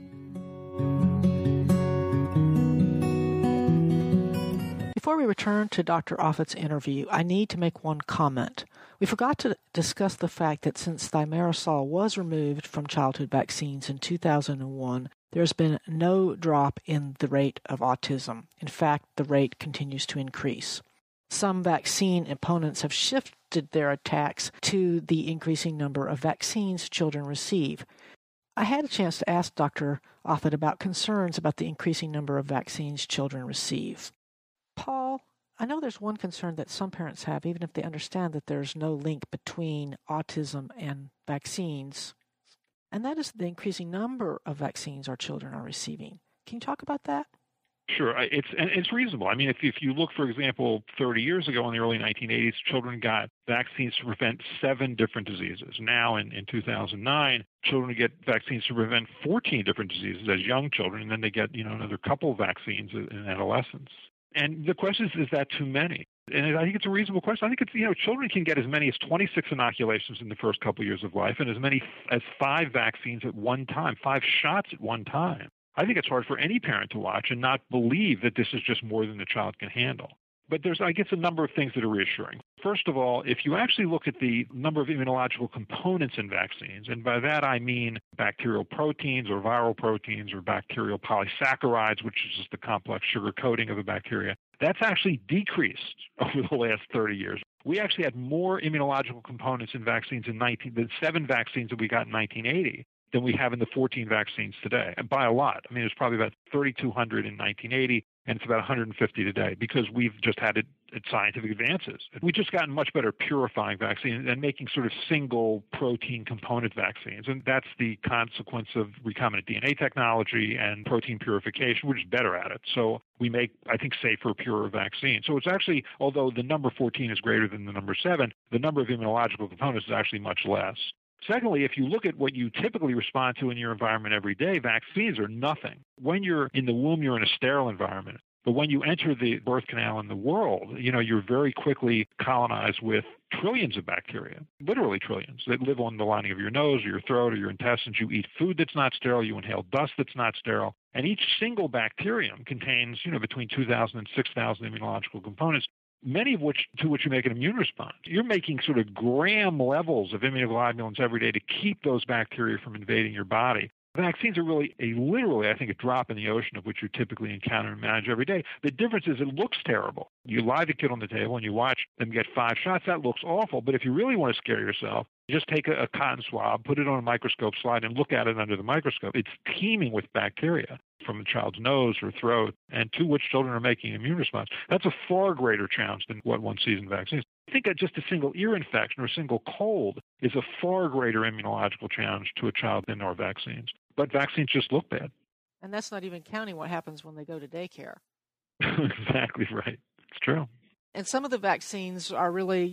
Before we return to Dr. Offit's interview, I need to make one comment. We forgot to discuss the fact that since thimerosal was removed from childhood vaccines in 2001, there's been no drop in the rate of autism. In fact, the rate continues to increase. Some vaccine opponents have shifted their attacks to the increasing number of vaccines children receive. I had a chance to ask Dr. Offit about concerns about the increasing number of vaccines children receive. Paul, I know there's one concern that some parents have, even if they understand that there's no link between autism and vaccines, and that is the increasing number of vaccines our children are receiving. Can you talk about that? Sure. It's reasonable. I mean, if you look, for example, 30 years ago in the early 1980s, children got vaccines to prevent 7 different diseases. Now, in 2009, children get vaccines to prevent 14 different diseases as young children, and then they get another couple of vaccines in adolescence. And the question is that too many? And I think it's a reasonable question. I think it's, children can get as many as 26 inoculations in the first couple of years of life and as many as 5 vaccines at one time, 5 shots at one time. I think it's hard for any parent to watch and not believe that this is just more than the child can handle. But there's, I guess, a number of things that are reassuring. First of all, if you actually look at the number of immunological components in vaccines, and by that I mean bacterial proteins or viral proteins or bacterial polysaccharides, which is just the complex sugar coating of a bacteria, that's actually decreased over the last 30 years. We actually had more immunological components in vaccines the 7 vaccines that we got in 1980 than we have in the 14 vaccines today, and by a lot. I mean, it's probably about 3,200 in 1980, and it's about 150 today because we've just had it at scientific advances. We've just gotten much better purifying vaccines and making sort of single protein component vaccines, and that's the consequence of recombinant DNA technology and protein purification. We're just better at it. So we make, I think, safer, purer vaccines. So it's actually, although the number 14 is greater than the number 7, the number of immunological components is actually much less. Secondly, if you look at what you typically respond to in your environment every day, vaccines are nothing. When you're in the womb, you're in a sterile environment. But when you enter the birth canal in the world, you're very quickly colonized with trillions of bacteria, literally trillions, that live on the lining of your nose or your throat or your intestines. You eat food that's not sterile. You inhale dust that's not sterile. And each single bacterium contains, between 2,000 and 6,000 immunological components, many of to which you make an immune response. You're making sort of gram levels of immunoglobulins every day to keep those bacteria from invading your body. Vaccines are really literally, I think, a drop in the ocean of which you typically encounter and manage every day. The difference is it looks terrible. You lie the kid on the table and you watch them get 5 shots. That looks awful. But if you really want to scare yourself, just take a cotton swab, put it on a microscope slide, and look at it under the microscope. It's teeming with bacteria from a child's nose or throat, and to which children are making an immune response. That's a far greater challenge than what one sees in vaccines. I think that just a single ear infection or a single cold is a far greater immunological challenge to a child than our vaccines. But vaccines just look bad. And that's not even counting what happens when they go to daycare. Exactly right. It's true. And some of the vaccines are really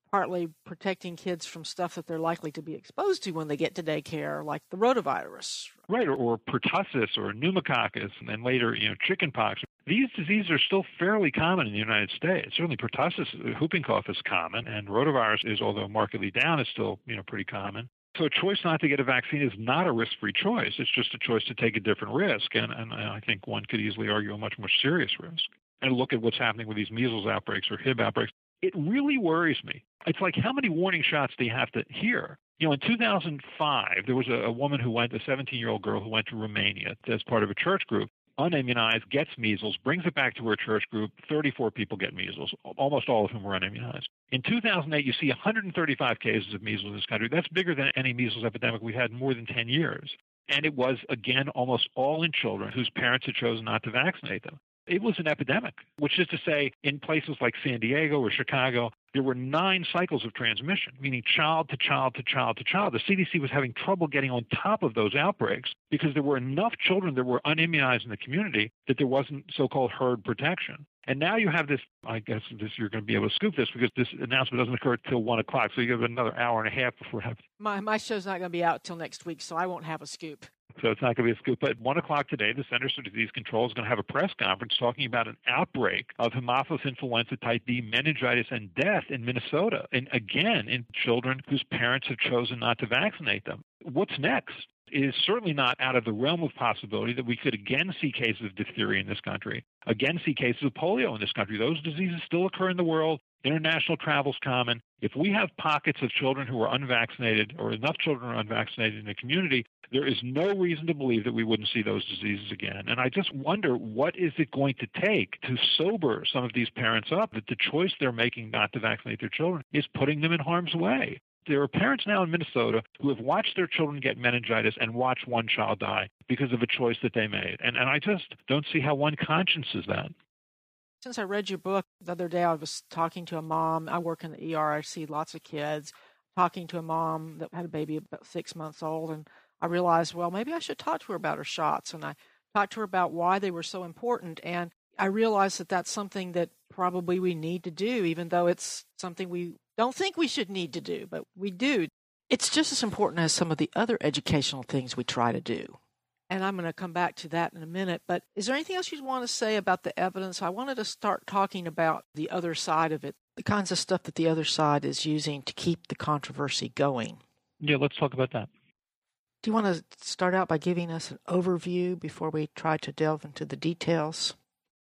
partly protecting kids from stuff that they're likely to be exposed to when they get to daycare, like the rotavirus. Right, or pertussis or pneumococcus, and then later, chickenpox. These diseases are still fairly common in the United States. Certainly pertussis, whooping cough is common, and rotavirus is, although markedly down, is still, pretty common. So a choice not to get a vaccine is not a risk-free choice. It's just a choice to take a different risk, and I think one could easily argue a much more serious risk. And look at what's happening with these measles outbreaks or Hib outbreaks. It really worries me. It's like, how many warning shots do you have to hear? In 2005, there was a woman who went, a 17-year-old girl who went to Romania as part of a church group, unimmunized, gets measles, brings it back to her church group, 34 people get measles, almost all of whom were unimmunized. In 2008, you see 135 cases of measles in this country. That's bigger than any measles epidemic we've had in more than 10 years. And it was, again, almost all in children whose parents had chosen not to vaccinate them. It was an epidemic, which is to say, in places like San Diego or Chicago, there were 9 cycles of transmission, meaning child to child to child to child. The CDC was having trouble getting on top of those outbreaks because there were enough children that were unimmunized in the community that there wasn't so-called herd protection. And now you have this, I guess you're going to be able to scoop this because this announcement doesn't occur until 1 o'clock, so you have another hour and a half before it happens. My show's not going to be out till next week, so I won't have a scoop. So it's not going to be a scoop. But at 1 o'clock today, the Centers for Disease Control is going to have a press conference talking about an outbreak of Haemophilus influenza type B, meningitis, and death in Minnesota, and again in children whose parents have chosen not to vaccinate them. What's next? It is certainly not out of the realm of possibility that we could again see cases of diphtheria in this country, again see cases of polio in this country. Those diseases still occur in the world. International travel is common. If we have pockets of children who are unvaccinated or enough children are unvaccinated in the community, there is no reason to believe that we wouldn't see those diseases again. And I just wonder, what is it going to take to sober some of these parents up that the choice they're making not to vaccinate their children is putting them in harm's way? There are parents now in Minnesota who have watched their children get meningitis and watched one child die because of a choice that they made. And I just don't see how one consciences that. Since I read your book the other day, I was talking to a mom. I work in the ER. I see lots of kids. Talking to a mom that had a baby about 6 months old, and I realized, well, maybe I should talk to her about her shots. And I talked to her about why they were so important. And I realized that that's something that probably we need to do, even though it's something we don't think we should need to do, but we do. It's just as important as some of the other educational things we try to do. And I'm going to come back to that in a minute. But is there anything else you want to say about the evidence? I wanted to start talking about the other side of it, the kinds of stuff that the other side is using to keep the controversy going. Yeah, let's talk about that. Do you want to start out by giving us an overview before we try to delve into the details?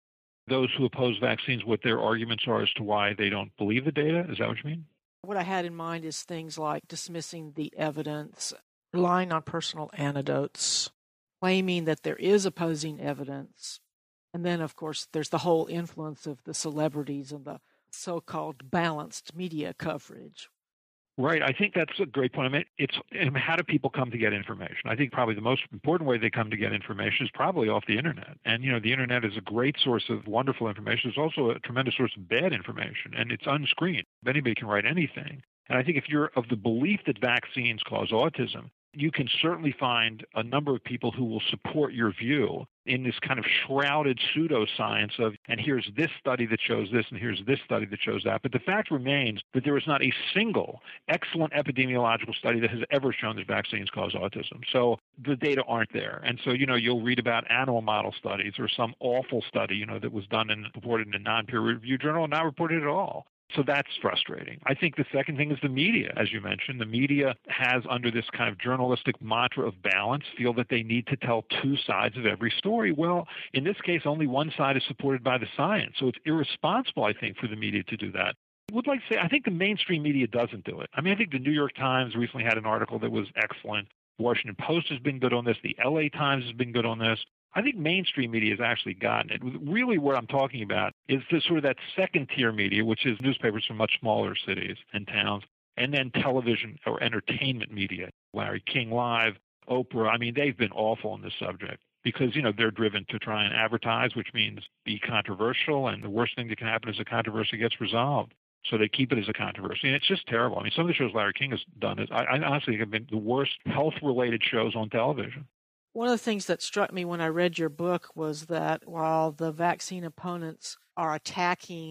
Those who oppose vaccines, what their arguments are as to why they don't believe the data? Is that what you mean? What I had in mind is things like dismissing the evidence, relying on personal anecdotes, claiming that there is opposing evidence. And then, of course, there's the whole influence of the celebrities and the so-called balanced media coverage. Right. I think that's a great point. I mean, it's how do people come to get information? I think probably the most important way they come to get information is probably off the internet. And, the internet is a great source of wonderful information. It's also a tremendous source of bad information, and it's unscreened. Anybody can write anything. And I think if you're of the belief that vaccines cause autism, you can certainly find a number of people who will support your view in this kind of shrouded pseudoscience of, and here's this study that shows this, and here's this study that shows that. But the fact remains that there is not a single excellent epidemiological study that has ever shown that vaccines cause autism. So the data aren't there. And so, you'll read about animal model studies or some awful study, that was done and reported in a non-peer-reviewed journal and not reported at all. So that's frustrating. I think the second thing is the media, as you mentioned. The media has, under this kind of journalistic mantra of balance, feel that they need to tell two sides of every story. Well, in this case, only one side is supported by the science. So it's irresponsible, I think, for the media to do that. I would like to say, I think the mainstream media doesn't do it. I mean, I think the New York Times recently had an article that was excellent. The Washington Post has been good on this. The LA Times has been good on this. I think mainstream media has actually gotten it. Really what I'm talking about is the sort of that second-tier media, which is newspapers from much smaller cities and towns, and then television or entertainment media. Larry King Live, Oprah, I mean, they've been awful on this subject because, they're driven to try and advertise, which means be controversial, and the worst thing that can happen is a controversy gets resolved. So they keep it as a controversy, and it's just terrible. I mean, some of the shows Larry King has done is, I honestly have been the worst health-related shows on television. One of the things that struck me when I read your book was that while the vaccine opponents are attacking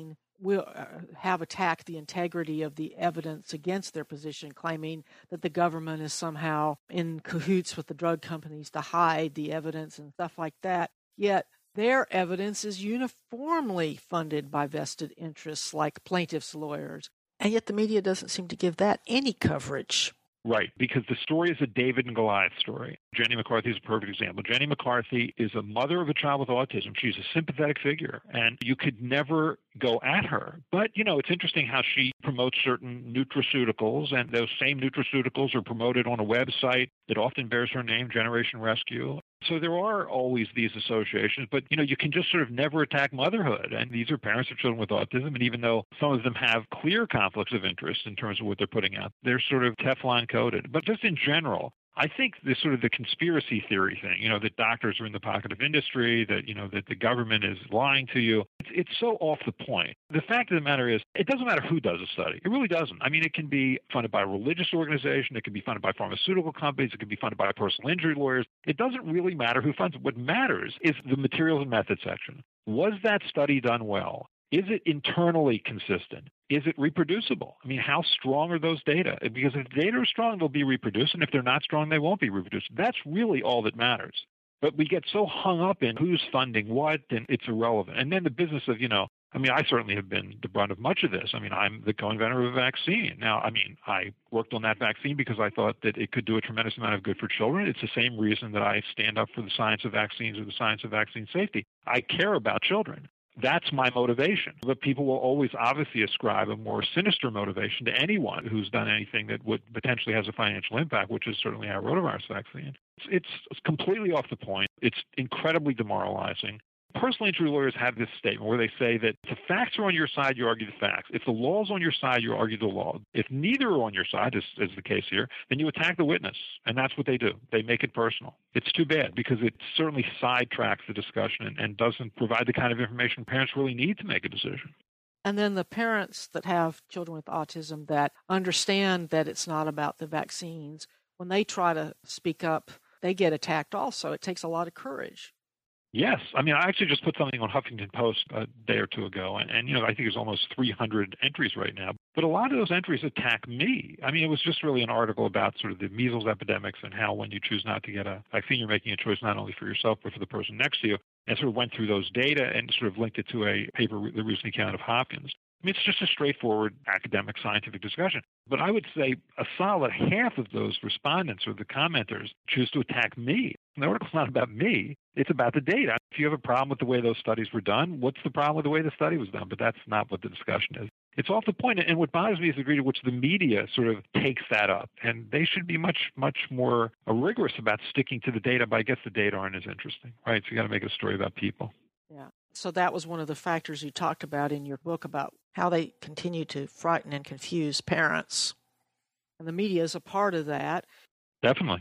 will have attacked the integrity of the evidence against their position, claiming that the government is somehow in cahoots with the drug companies to hide the evidence and stuff like that. Yet their evidence is uniformly funded by vested interests like plaintiffs' lawyers. And yet the media doesn't seem to give that any coverage. Right, because the story is a David and Goliath story. Jenny McCarthy is a perfect example. Jenny McCarthy is a mother of a child with autism. She's a sympathetic figure, and you could never go at her. But, it's interesting how she promotes certain nutraceuticals, and those same nutraceuticals are promoted on a website that often bears her name, Generation Rescue. So there are always these associations, but, you can just sort of never attack motherhood. And these are parents of children with autism. And even though some of them have clear conflicts of interest in terms of what they're putting out, they're sort of Teflon coated. But just in general, I think this sort of the conspiracy theory thing, that doctors are in the pocket of industry, that, that the government is lying to you. It's so off the point. The fact of the matter is, it doesn't matter who does a study. It really doesn't. I mean, it can be funded by a religious organization. It can be funded by pharmaceutical companies. It can be funded by personal injury lawyers. It doesn't really matter who funds it. What matters is the materials and methods section. Was that study done well? Is it internally consistent? Is it reproducible? I mean, how strong are those data? Because if the data are strong, they'll be reproduced, and if they're not strong, they won't be reproduced. That's really all that matters. But we get so hung up in who's funding what, and it's irrelevant. And then the business of, I certainly have been the brunt of much of this. I mean, I'm the co-inventor of a vaccine. Now, I worked on that vaccine because I thought that it could do a tremendous amount of good for children. It's the same reason that I stand up for the science of vaccines or the science of vaccine safety. I care about children. That's my motivation. But people will always obviously ascribe a more sinister motivation to anyone who's done anything that would potentially has a financial impact, which is certainly our rotavirus vaccine. It's completely off the point. It's incredibly demoralizing. Personal injury lawyers have this statement where they say that if the facts are on your side, you argue the facts. If the law is on your side, you argue the law. If neither are on your side, as the case here, then you attack the witness. And that's what they do. They make it personal. It's too bad because it certainly sidetracks the discussion and doesn't provide the kind of information parents really need to make a decision. And then the parents that have children with autism that understand that it's not about the vaccines, when they try to speak up, they get attacked also. It takes a lot of courage. Yes. I actually just put something on Huffington Post a day or two ago, and I think there's almost 300 entries right now. But a lot of those entries attack me. It was just really an article about sort of the measles epidemics and how when you choose not to get a vaccine, you're making a choice not only for yourself, but for the person next to you, and sort of went through those data and sort of linked it to a paper that recently came out of Hopkins. It's just a straightforward academic scientific discussion. But I would say a solid half of those respondents or the commenters choose to attack me. And the article's not about me. It's about the data. If you have a problem with the way those studies were done, what's the problem with the way the study was done? But that's not what the discussion is. It's off the point. And what bothers me is the degree to which the media sort of takes that up. And they should be much, much more rigorous about sticking to the data, but I guess the data aren't as interesting, right? So you got to make a story about people. Yeah. So that was one of the factors you talked about in your book about how they continue to frighten and confuse parents. And the media is a part of that. Definitely.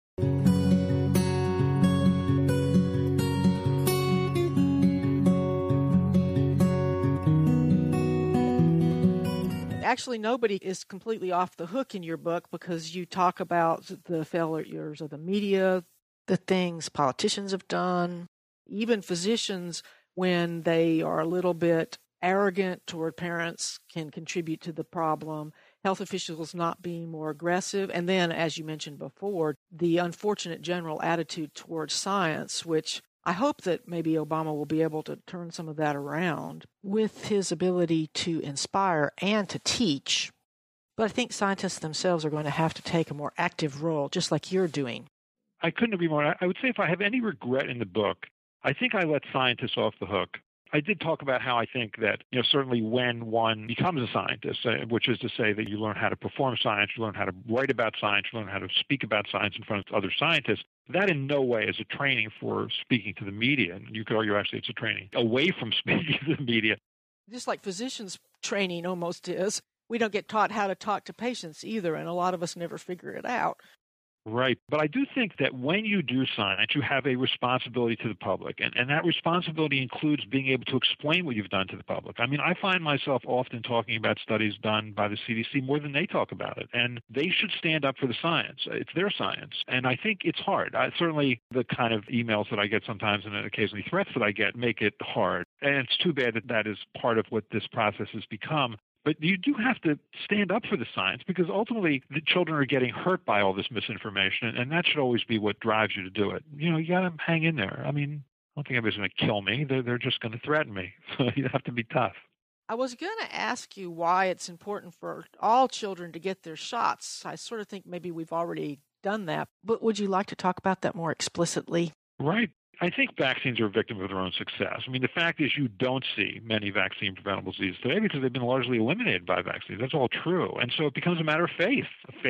Actually, nobody is completely off the hook in your book because you talk about the failures of the media, the things politicians have done, even physicians, when they are a little bit arrogant toward parents, can contribute to the problem. Health officials not being more aggressive. And then, as you mentioned before, the unfortunate general attitude towards science, which I hope that maybe Obama will be able to turn some of that around with his ability to inspire and to teach. But I think scientists themselves are going to have to take a more active role, just like you're doing. I couldn't agree more. I would say if I have any regret in the book, I think I let scientists off the hook. I did talk about how I think that, certainly when one becomes a scientist, which is to say that you learn how to perform science, you learn how to write about science, you learn how to speak about science in front of other scientists, that in no way is a training for speaking to the media. And you could argue actually it's a training away from speaking to the media. Just like physicians' training almost is. We don't get taught how to talk to patients either, and a lot of us never figure it out. Right. But I do think that when you do science, you have a responsibility to the public. And that responsibility includes being able to explain what you've done to the public. I mean, I find myself often talking about studies done by the CDC more than they talk about it. And they should stand up for the science. It's their science. And I think it's hard. Certainly the kind of emails that I get sometimes and occasionally threats that I get make it hard. And it's too bad that that is part of what this process has become. But you do have to stand up for the science because ultimately the children are getting hurt by all this misinformation, and that should always be what drives you to do it. You got to hang in there. I mean, I don't think anybody's going to kill me. They're just going to threaten me. So you have to be tough. I was going to ask you why it's important for all children to get their shots. I sort of think maybe we've already done that, but would you like to talk about that more explicitly? Right. I think vaccines are a victim of their own success. I mean, the fact is you don't see many vaccine-preventable diseases today because they've been largely eliminated by vaccines. That's all true. And so it becomes a matter of faith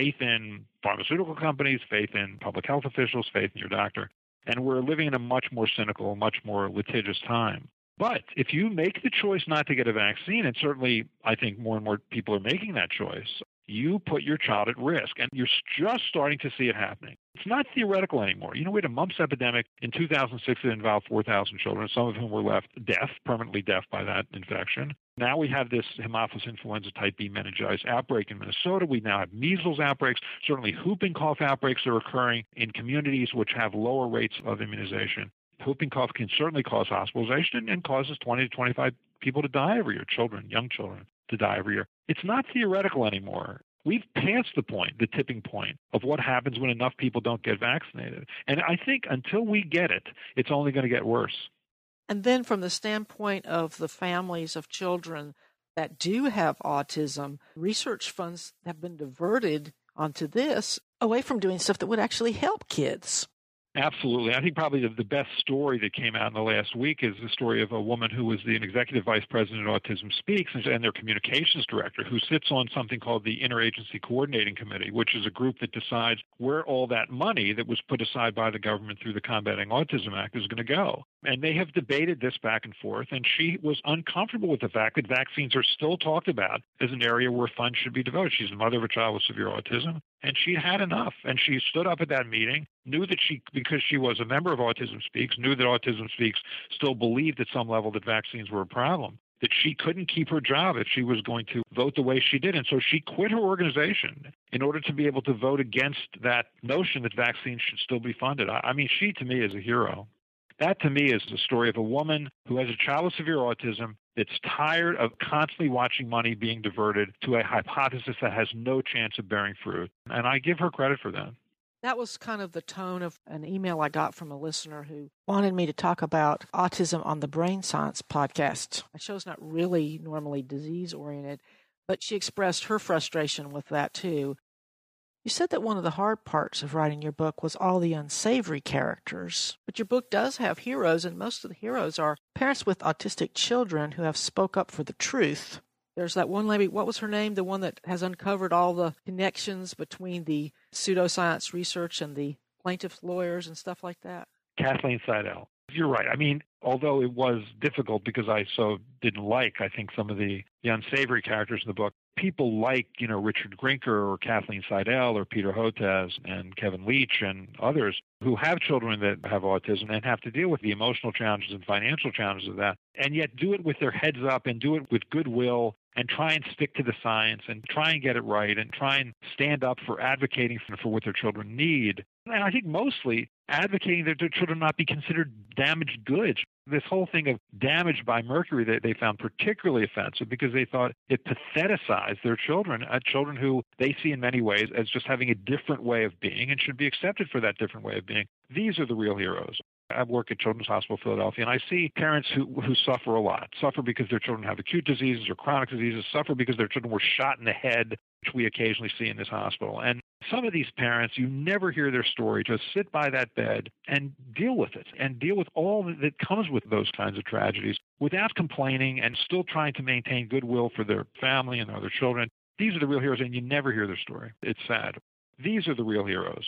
in pharmaceutical companies, faith in public health officials, faith in your doctor. And we're living in a much more cynical, much more litigious time. But if you make the choice not to get a vaccine, and certainly I think more and more people are making that choice, you put your child at risk, and you're just starting to see it happening. It's not theoretical anymore. We had a mumps epidemic in 2006 that involved 4,000 children, some of whom were left deaf, permanently deaf by that infection. Now we have this Haemophilus influenza type B meningitis outbreak in Minnesota. We now have measles outbreaks. Certainly whooping cough outbreaks are occurring in communities which have lower rates of immunization. Whooping cough can certainly cause hospitalization and causes 20 to 25 people to die every year, young children to die every year. It's not theoretical anymore. We've passed the tipping point of what happens when enough people don't get vaccinated. And I think until we get it, it's only going to get worse. And then from the standpoint of the families of children that do have autism, research funds have been diverted onto this away from doing stuff that would actually help kids. Absolutely. I think probably the best story that came out in the last week is the story of a woman who was the executive vice president of Autism Speaks and their communications director, who sits on something called the Interagency Coordinating Committee, which is a group that decides where all that money that was put aside by the government through the Combating Autism Act is going to go. And they have debated this back and forth, and she was uncomfortable with the fact that vaccines are still talked about as an area where funds should be devoted. She's the mother of a child with severe autism, and she had enough. And she stood up at that meeting, knew that because she was a member of Autism Speaks, knew that Autism Speaks still believed at some level that vaccines were a problem, that she couldn't keep her job if she was going to vote the way she did. And so she quit her organization in order to be able to vote against that notion that vaccines should still be funded. I mean, she, to me, is a hero. That, to me, is the story of a woman who has a child with severe autism that's tired of constantly watching money being diverted to a hypothesis that has no chance of bearing fruit. And I give her credit for that. That was kind of the tone of an email I got from a listener who wanted me to talk about autism on the Brain Science podcast. My show's not really normally disease-oriented, but she expressed her frustration with that, too. You said that one of the hard parts of writing your book was all the unsavory characters, but your book does have heroes, and most of the heroes are parents with autistic children who have spoke up for the truth. There's that one lady, what was her name? The one that has uncovered all the connections between the pseudoscience research and the plaintiff's lawyers and stuff like that. Kathleen Seidel. You're right. I mean, although it was difficult because I so didn't like, I think, some of the unsavory characters in the book, people like, Richard Grinker or Kathleen Seidel or Peter Hotez and Kevin Leach and others who have children that have autism and have to deal with the emotional challenges and financial challenges of that, and yet do it with their heads up and do it with goodwill and try and stick to the science and try and get it right and try and stand up for advocating for what their children need. And I think mostly advocating that their children not be considered damaged goods. This whole thing of damaged by mercury that they found particularly offensive because they thought it patheticized their children, children who they see in many ways as just having a different way of being and should be accepted for that different way of being. These are the real heroes. I work at Children's Hospital Philadelphia, and I see parents who suffer a lot, suffer because their children have acute diseases or chronic diseases, suffer because their children were shot in the head, which we occasionally see in this hospital. And some of these parents, you never hear their story. Just sit by that bed and deal with it and deal with all that comes with those kinds of tragedies without complaining and still trying to maintain goodwill for their family and their other children. These are the real heroes, and you never hear their story. It's sad. These are the real heroes.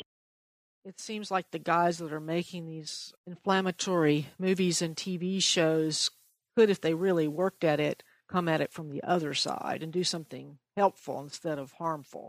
It seems like the guys that are making these inflammatory movies and TV shows could, if they really worked at it, come at it from the other side and do something helpful instead of harmful.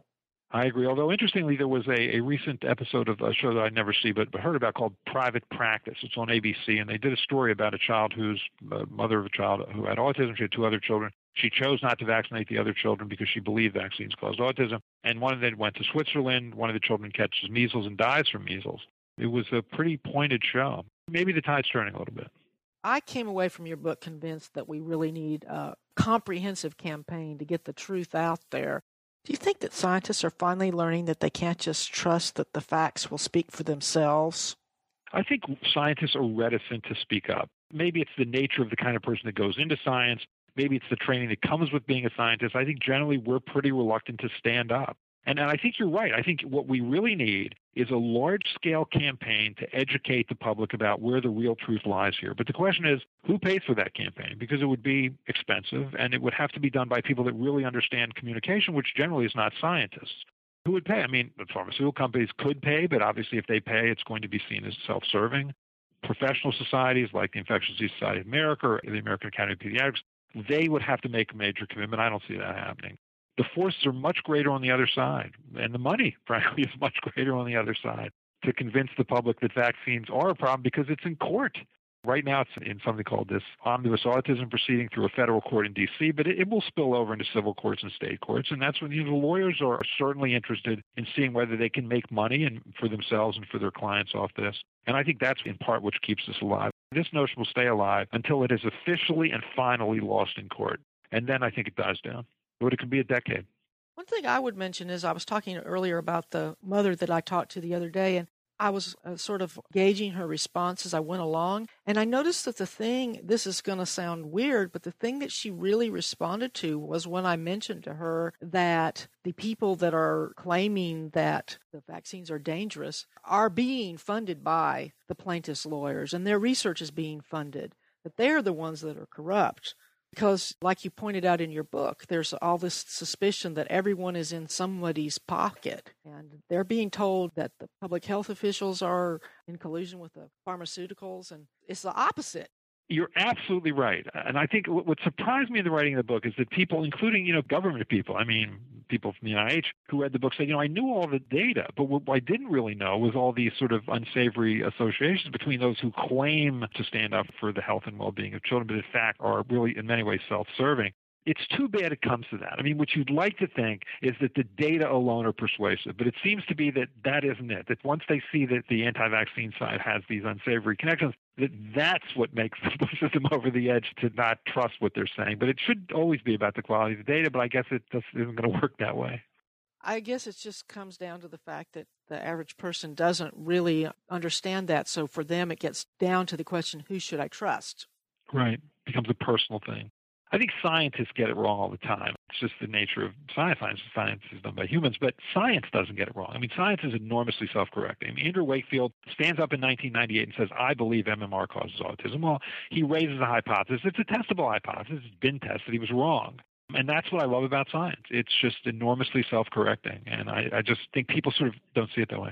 I agree. Although, interestingly, there was a recent episode of a show that I never see but heard about called Private Practice. It's on ABC, and they did a story about a child who's mother of a child who had autism. She had two other children. She chose not to vaccinate the other children because she believed vaccines caused autism. And one of them went to Switzerland. One of the children catches measles and dies from measles. It was a pretty pointed show. Maybe the tide's turning a little bit. I came away from your book convinced that we really need a comprehensive campaign to get the truth out there. Do you think that scientists are finally learning that they can't just trust that the facts will speak for themselves? I think scientists are reticent to speak up. Maybe it's the nature of the kind of person that goes into science. Maybe it's the training that comes with being a scientist. I think generally we're pretty reluctant to stand up. And I think you're right. I think what we really need is a large-scale campaign to educate the public about where the real truth lies here. But the question is, who pays for that campaign? Because it would be expensive, and it would have to be done by people that really understand communication, which generally is not scientists. Who would pay? I mean, the pharmaceutical companies could pay, but obviously if they pay, it's going to be seen as self-serving. Professional societies like the Infectious Disease Society of America or the American Academy of Pediatrics, they would have to make a major commitment. I don't see that happening. The forces are much greater on the other side, and the money, frankly, is much greater on the other side to convince the public that vaccines are a problem because it's in court. Right now, it's in something called this omnibus autism proceeding through a federal court in D.C., but it will spill over into civil courts and state courts, and that's when the lawyers are certainly interested in seeing whether they can make money and for themselves and for their clients off this. And I think that's in part what keeps us alive. This notion will stay alive until it is officially and finally lost in court, and then I think it dies down. But it could be a decade. One thing I would mention is I was talking earlier about the mother that I talked to the other day, and I was sort of gauging her response as I went along. And I noticed that this is going to sound weird, but the thing that she really responded to was when I mentioned to her that the people that are claiming that the vaccines are dangerous are being funded by the plaintiffs' lawyers, and their research is being funded, that they're the ones that are corrupt. Because, like you pointed out in your book, there's all this suspicion that everyone is in somebody's pocket. And they're being told that the public health officials are in collusion with the pharmaceuticals, and it's the opposite. You're absolutely right. And I think what surprised me in the writing of the book is that people, including, government people, people from the NIH who read the book said, I knew all the data, but what I didn't really know was all these sort of unsavory associations between those who claim to stand up for the health and well-being of children, but in fact are really in many ways self-serving. It's too bad it comes to that. What you'd like to think is that the data alone are persuasive, but it seems to be that isn't it. That once they see that the anti-vaccine side has these unsavory connections, that's what pushes them over the edge to not trust what they're saying. But it should always be about the quality of the data, but I guess it just isn't going to work that way. I guess it just comes down to the fact that the average person doesn't really understand that. So for them, it gets down to the question, who should I trust? Right. It becomes a personal thing. I think scientists get it wrong all the time. It's just the nature of science. Science is done by humans, but science doesn't get it wrong. Science is enormously self-correcting. Andrew Wakefield stands up in 1998 and says, I believe MMR causes autism. Well, he raises a hypothesis. It's a testable hypothesis. It's been tested. He was wrong. And that's what I love about science. It's just enormously self-correcting. And I just think people sort of don't see it that way.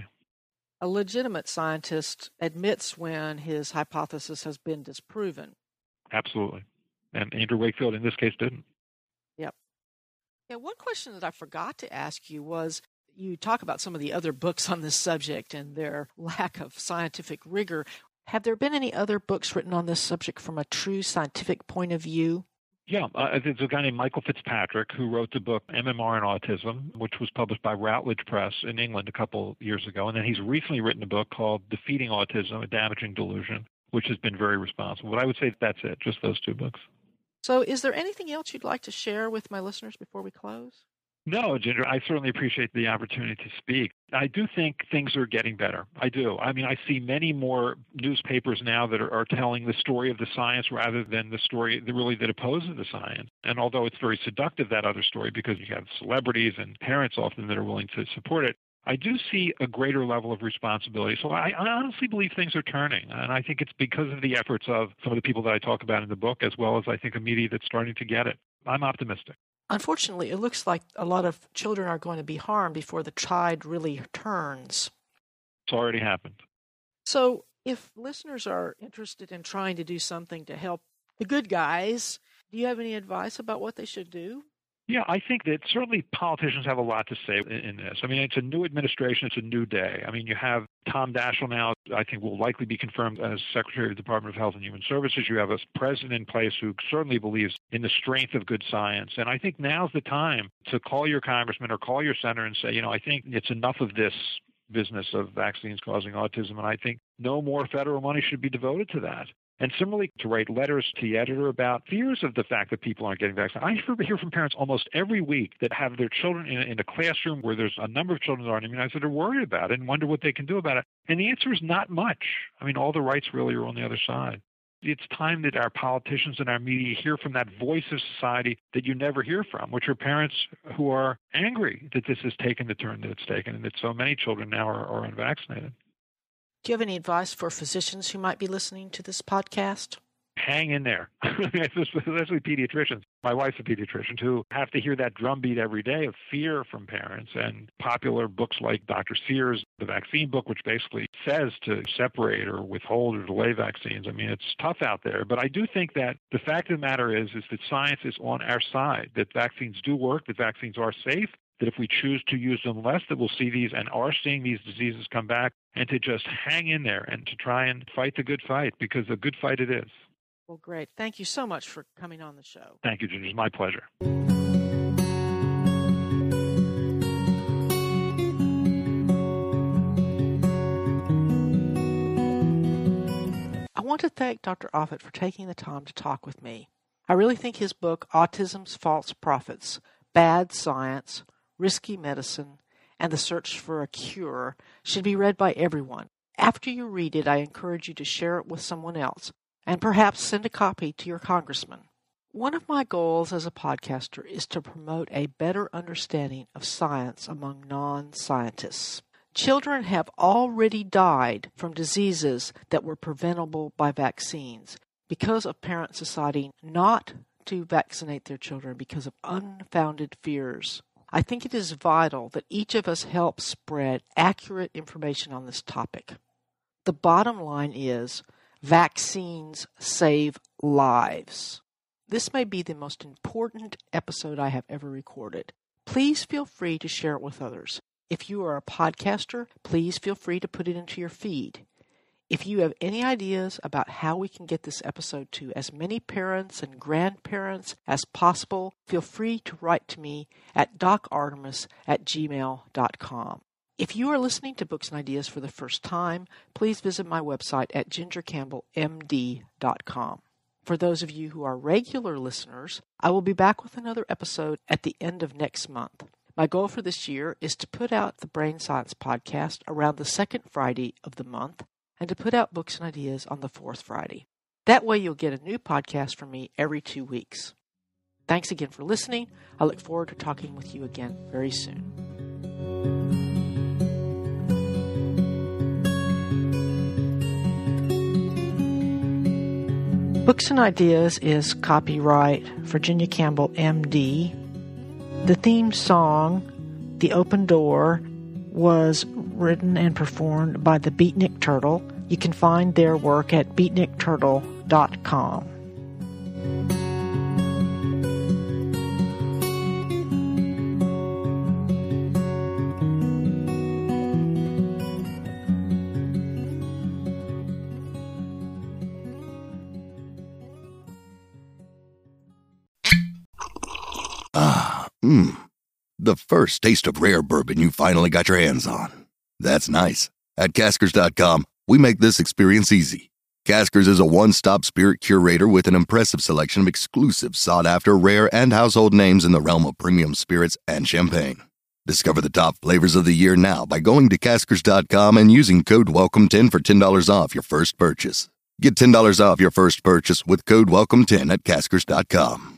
A legitimate scientist admits when his hypothesis has been disproven. Absolutely. And Andrew Wakefield, in this case, didn't. Yep. Yeah, one question that I forgot to ask you was, you talk about some of the other books on this subject and their lack of scientific rigor. Have there been any other books written on this subject from a true scientific point of view? Yeah, there's a guy named Michael Fitzpatrick who wrote the book MMR and Autism, which was published by Routledge Press in England a couple years ago. And then he's recently written a book called Defeating Autism, A Damaging Delusion, which has been very responsible. But I would say that's it, just those two books. So is there anything else you'd like to share with my listeners before we close? No, Ginger, I certainly appreciate the opportunity to speak. I do think things are getting better. I do. I see many more newspapers now that are telling the story of the science rather than the story that opposes the science. And although it's very seductive, that other story, because you have celebrities and parents often that are willing to support it, I do see a greater level of responsibility. So I honestly believe things are turning. And I think it's because of the efforts of some of the people that I talk about in the book, as well as I think a media that's starting to get it. I'm optimistic. Unfortunately, it looks like a lot of children are going to be harmed before the tide really turns. It's already happened. So if listeners are interested in trying to do something to help the good guys, do you have any advice about what they should do? Yeah, I think that certainly politicians have a lot to say in this. I mean, it's a new administration. It's a new day. I mean, you have Tom Daschle now, I think will likely be confirmed as Secretary of the Department of Health and Human Services. You have a president in place who certainly believes in the strength of good science. And I think now's the time to call your congressman or call your senator and say, I think it's enough of this business of vaccines causing autism, and I think no more federal money should be devoted to that. And similarly, to write letters to the editor about fears of the fact that people aren't getting vaccinated. I hear from parents almost every week that have their children in a classroom where there's a number of children that aren't immunized that are worried about it and wonder what they can do about it. And the answer is not much. I mean, all the rights really are on the other side. It's time that our politicians and our media hear from that voice of society that you never hear from, which are parents who are angry that this has taken the turn that it's taken and that so many children now are unvaccinated. Do you have any advice for physicians who might be listening to this podcast? Hang in there, especially pediatricians. My wife's a pediatrician who have to hear that drumbeat every day of fear from parents, and popular books like Dr. Sears, the vaccine book, which basically says to separate or withhold or delay vaccines. I mean, it's tough out there, but I do think that the fact of the matter is that science is on our side, that vaccines do work, that vaccines are safe, that if we choose to use them less, that we'll see these and are seeing these diseases come back, and to just hang in there and to try and fight the good fight, because a good fight it is. Well, great. Thank you so much for coming on the show. Thank you, Ginger. It's my pleasure. I want to thank Dr. Offit for taking the time to talk with me. I really think his book, Autism's False Prophets, Bad Science, Risky Medicine, and the Search for a Cure, should be read by everyone. After you read it, I encourage you to share it with someone else, and perhaps send a copy to your congressman. One of my goals as a podcaster is to promote a better understanding of science among non-scientists. Children have already died from diseases that were preventable by vaccines because of parents deciding not to vaccinate their children because of unfounded fears. I think it is vital that each of us help spread accurate information on this topic. The bottom line is, vaccines save lives. This may be the most important episode I have ever recorded. Please feel free to share it with others. If you are a podcaster, please feel free to put it into your feed. If you have any ideas about how we can get this episode to as many parents and grandparents as possible, feel free to write to me at docartemis@gmail.com. If you are listening to Books and Ideas for the first time, please visit my website at gingercampbellmd.com. For those of you who are regular listeners, I will be back with another episode at the end of next month. My goal for this year is to put out the Brain Science podcast around the second Friday of the month, and to put out Books and Ideas on the fourth Friday. That way you'll get a new podcast from me every 2 weeks. Thanks again for listening. I look forward to talking with you again very soon. Books and Ideas is copyright Virginia Campbell, M.D. The theme song, The Open Door, was written and performed by the Beatnik Turtle. You can find their work at beatnikturtle.com. The first taste of rare bourbon you finally got your hands on. That's nice. At Caskers.com, we make this experience easy. Caskers is a one-stop spirit curator with an impressive selection of exclusive, sought-after, rare, and household names in the realm of premium spirits and champagne. Discover the top flavors of the year now by going to Caskers.com and using code WELCOME10 for $10 off your first purchase. Get $10 off your first purchase with code WELCOME10 at Caskers.com.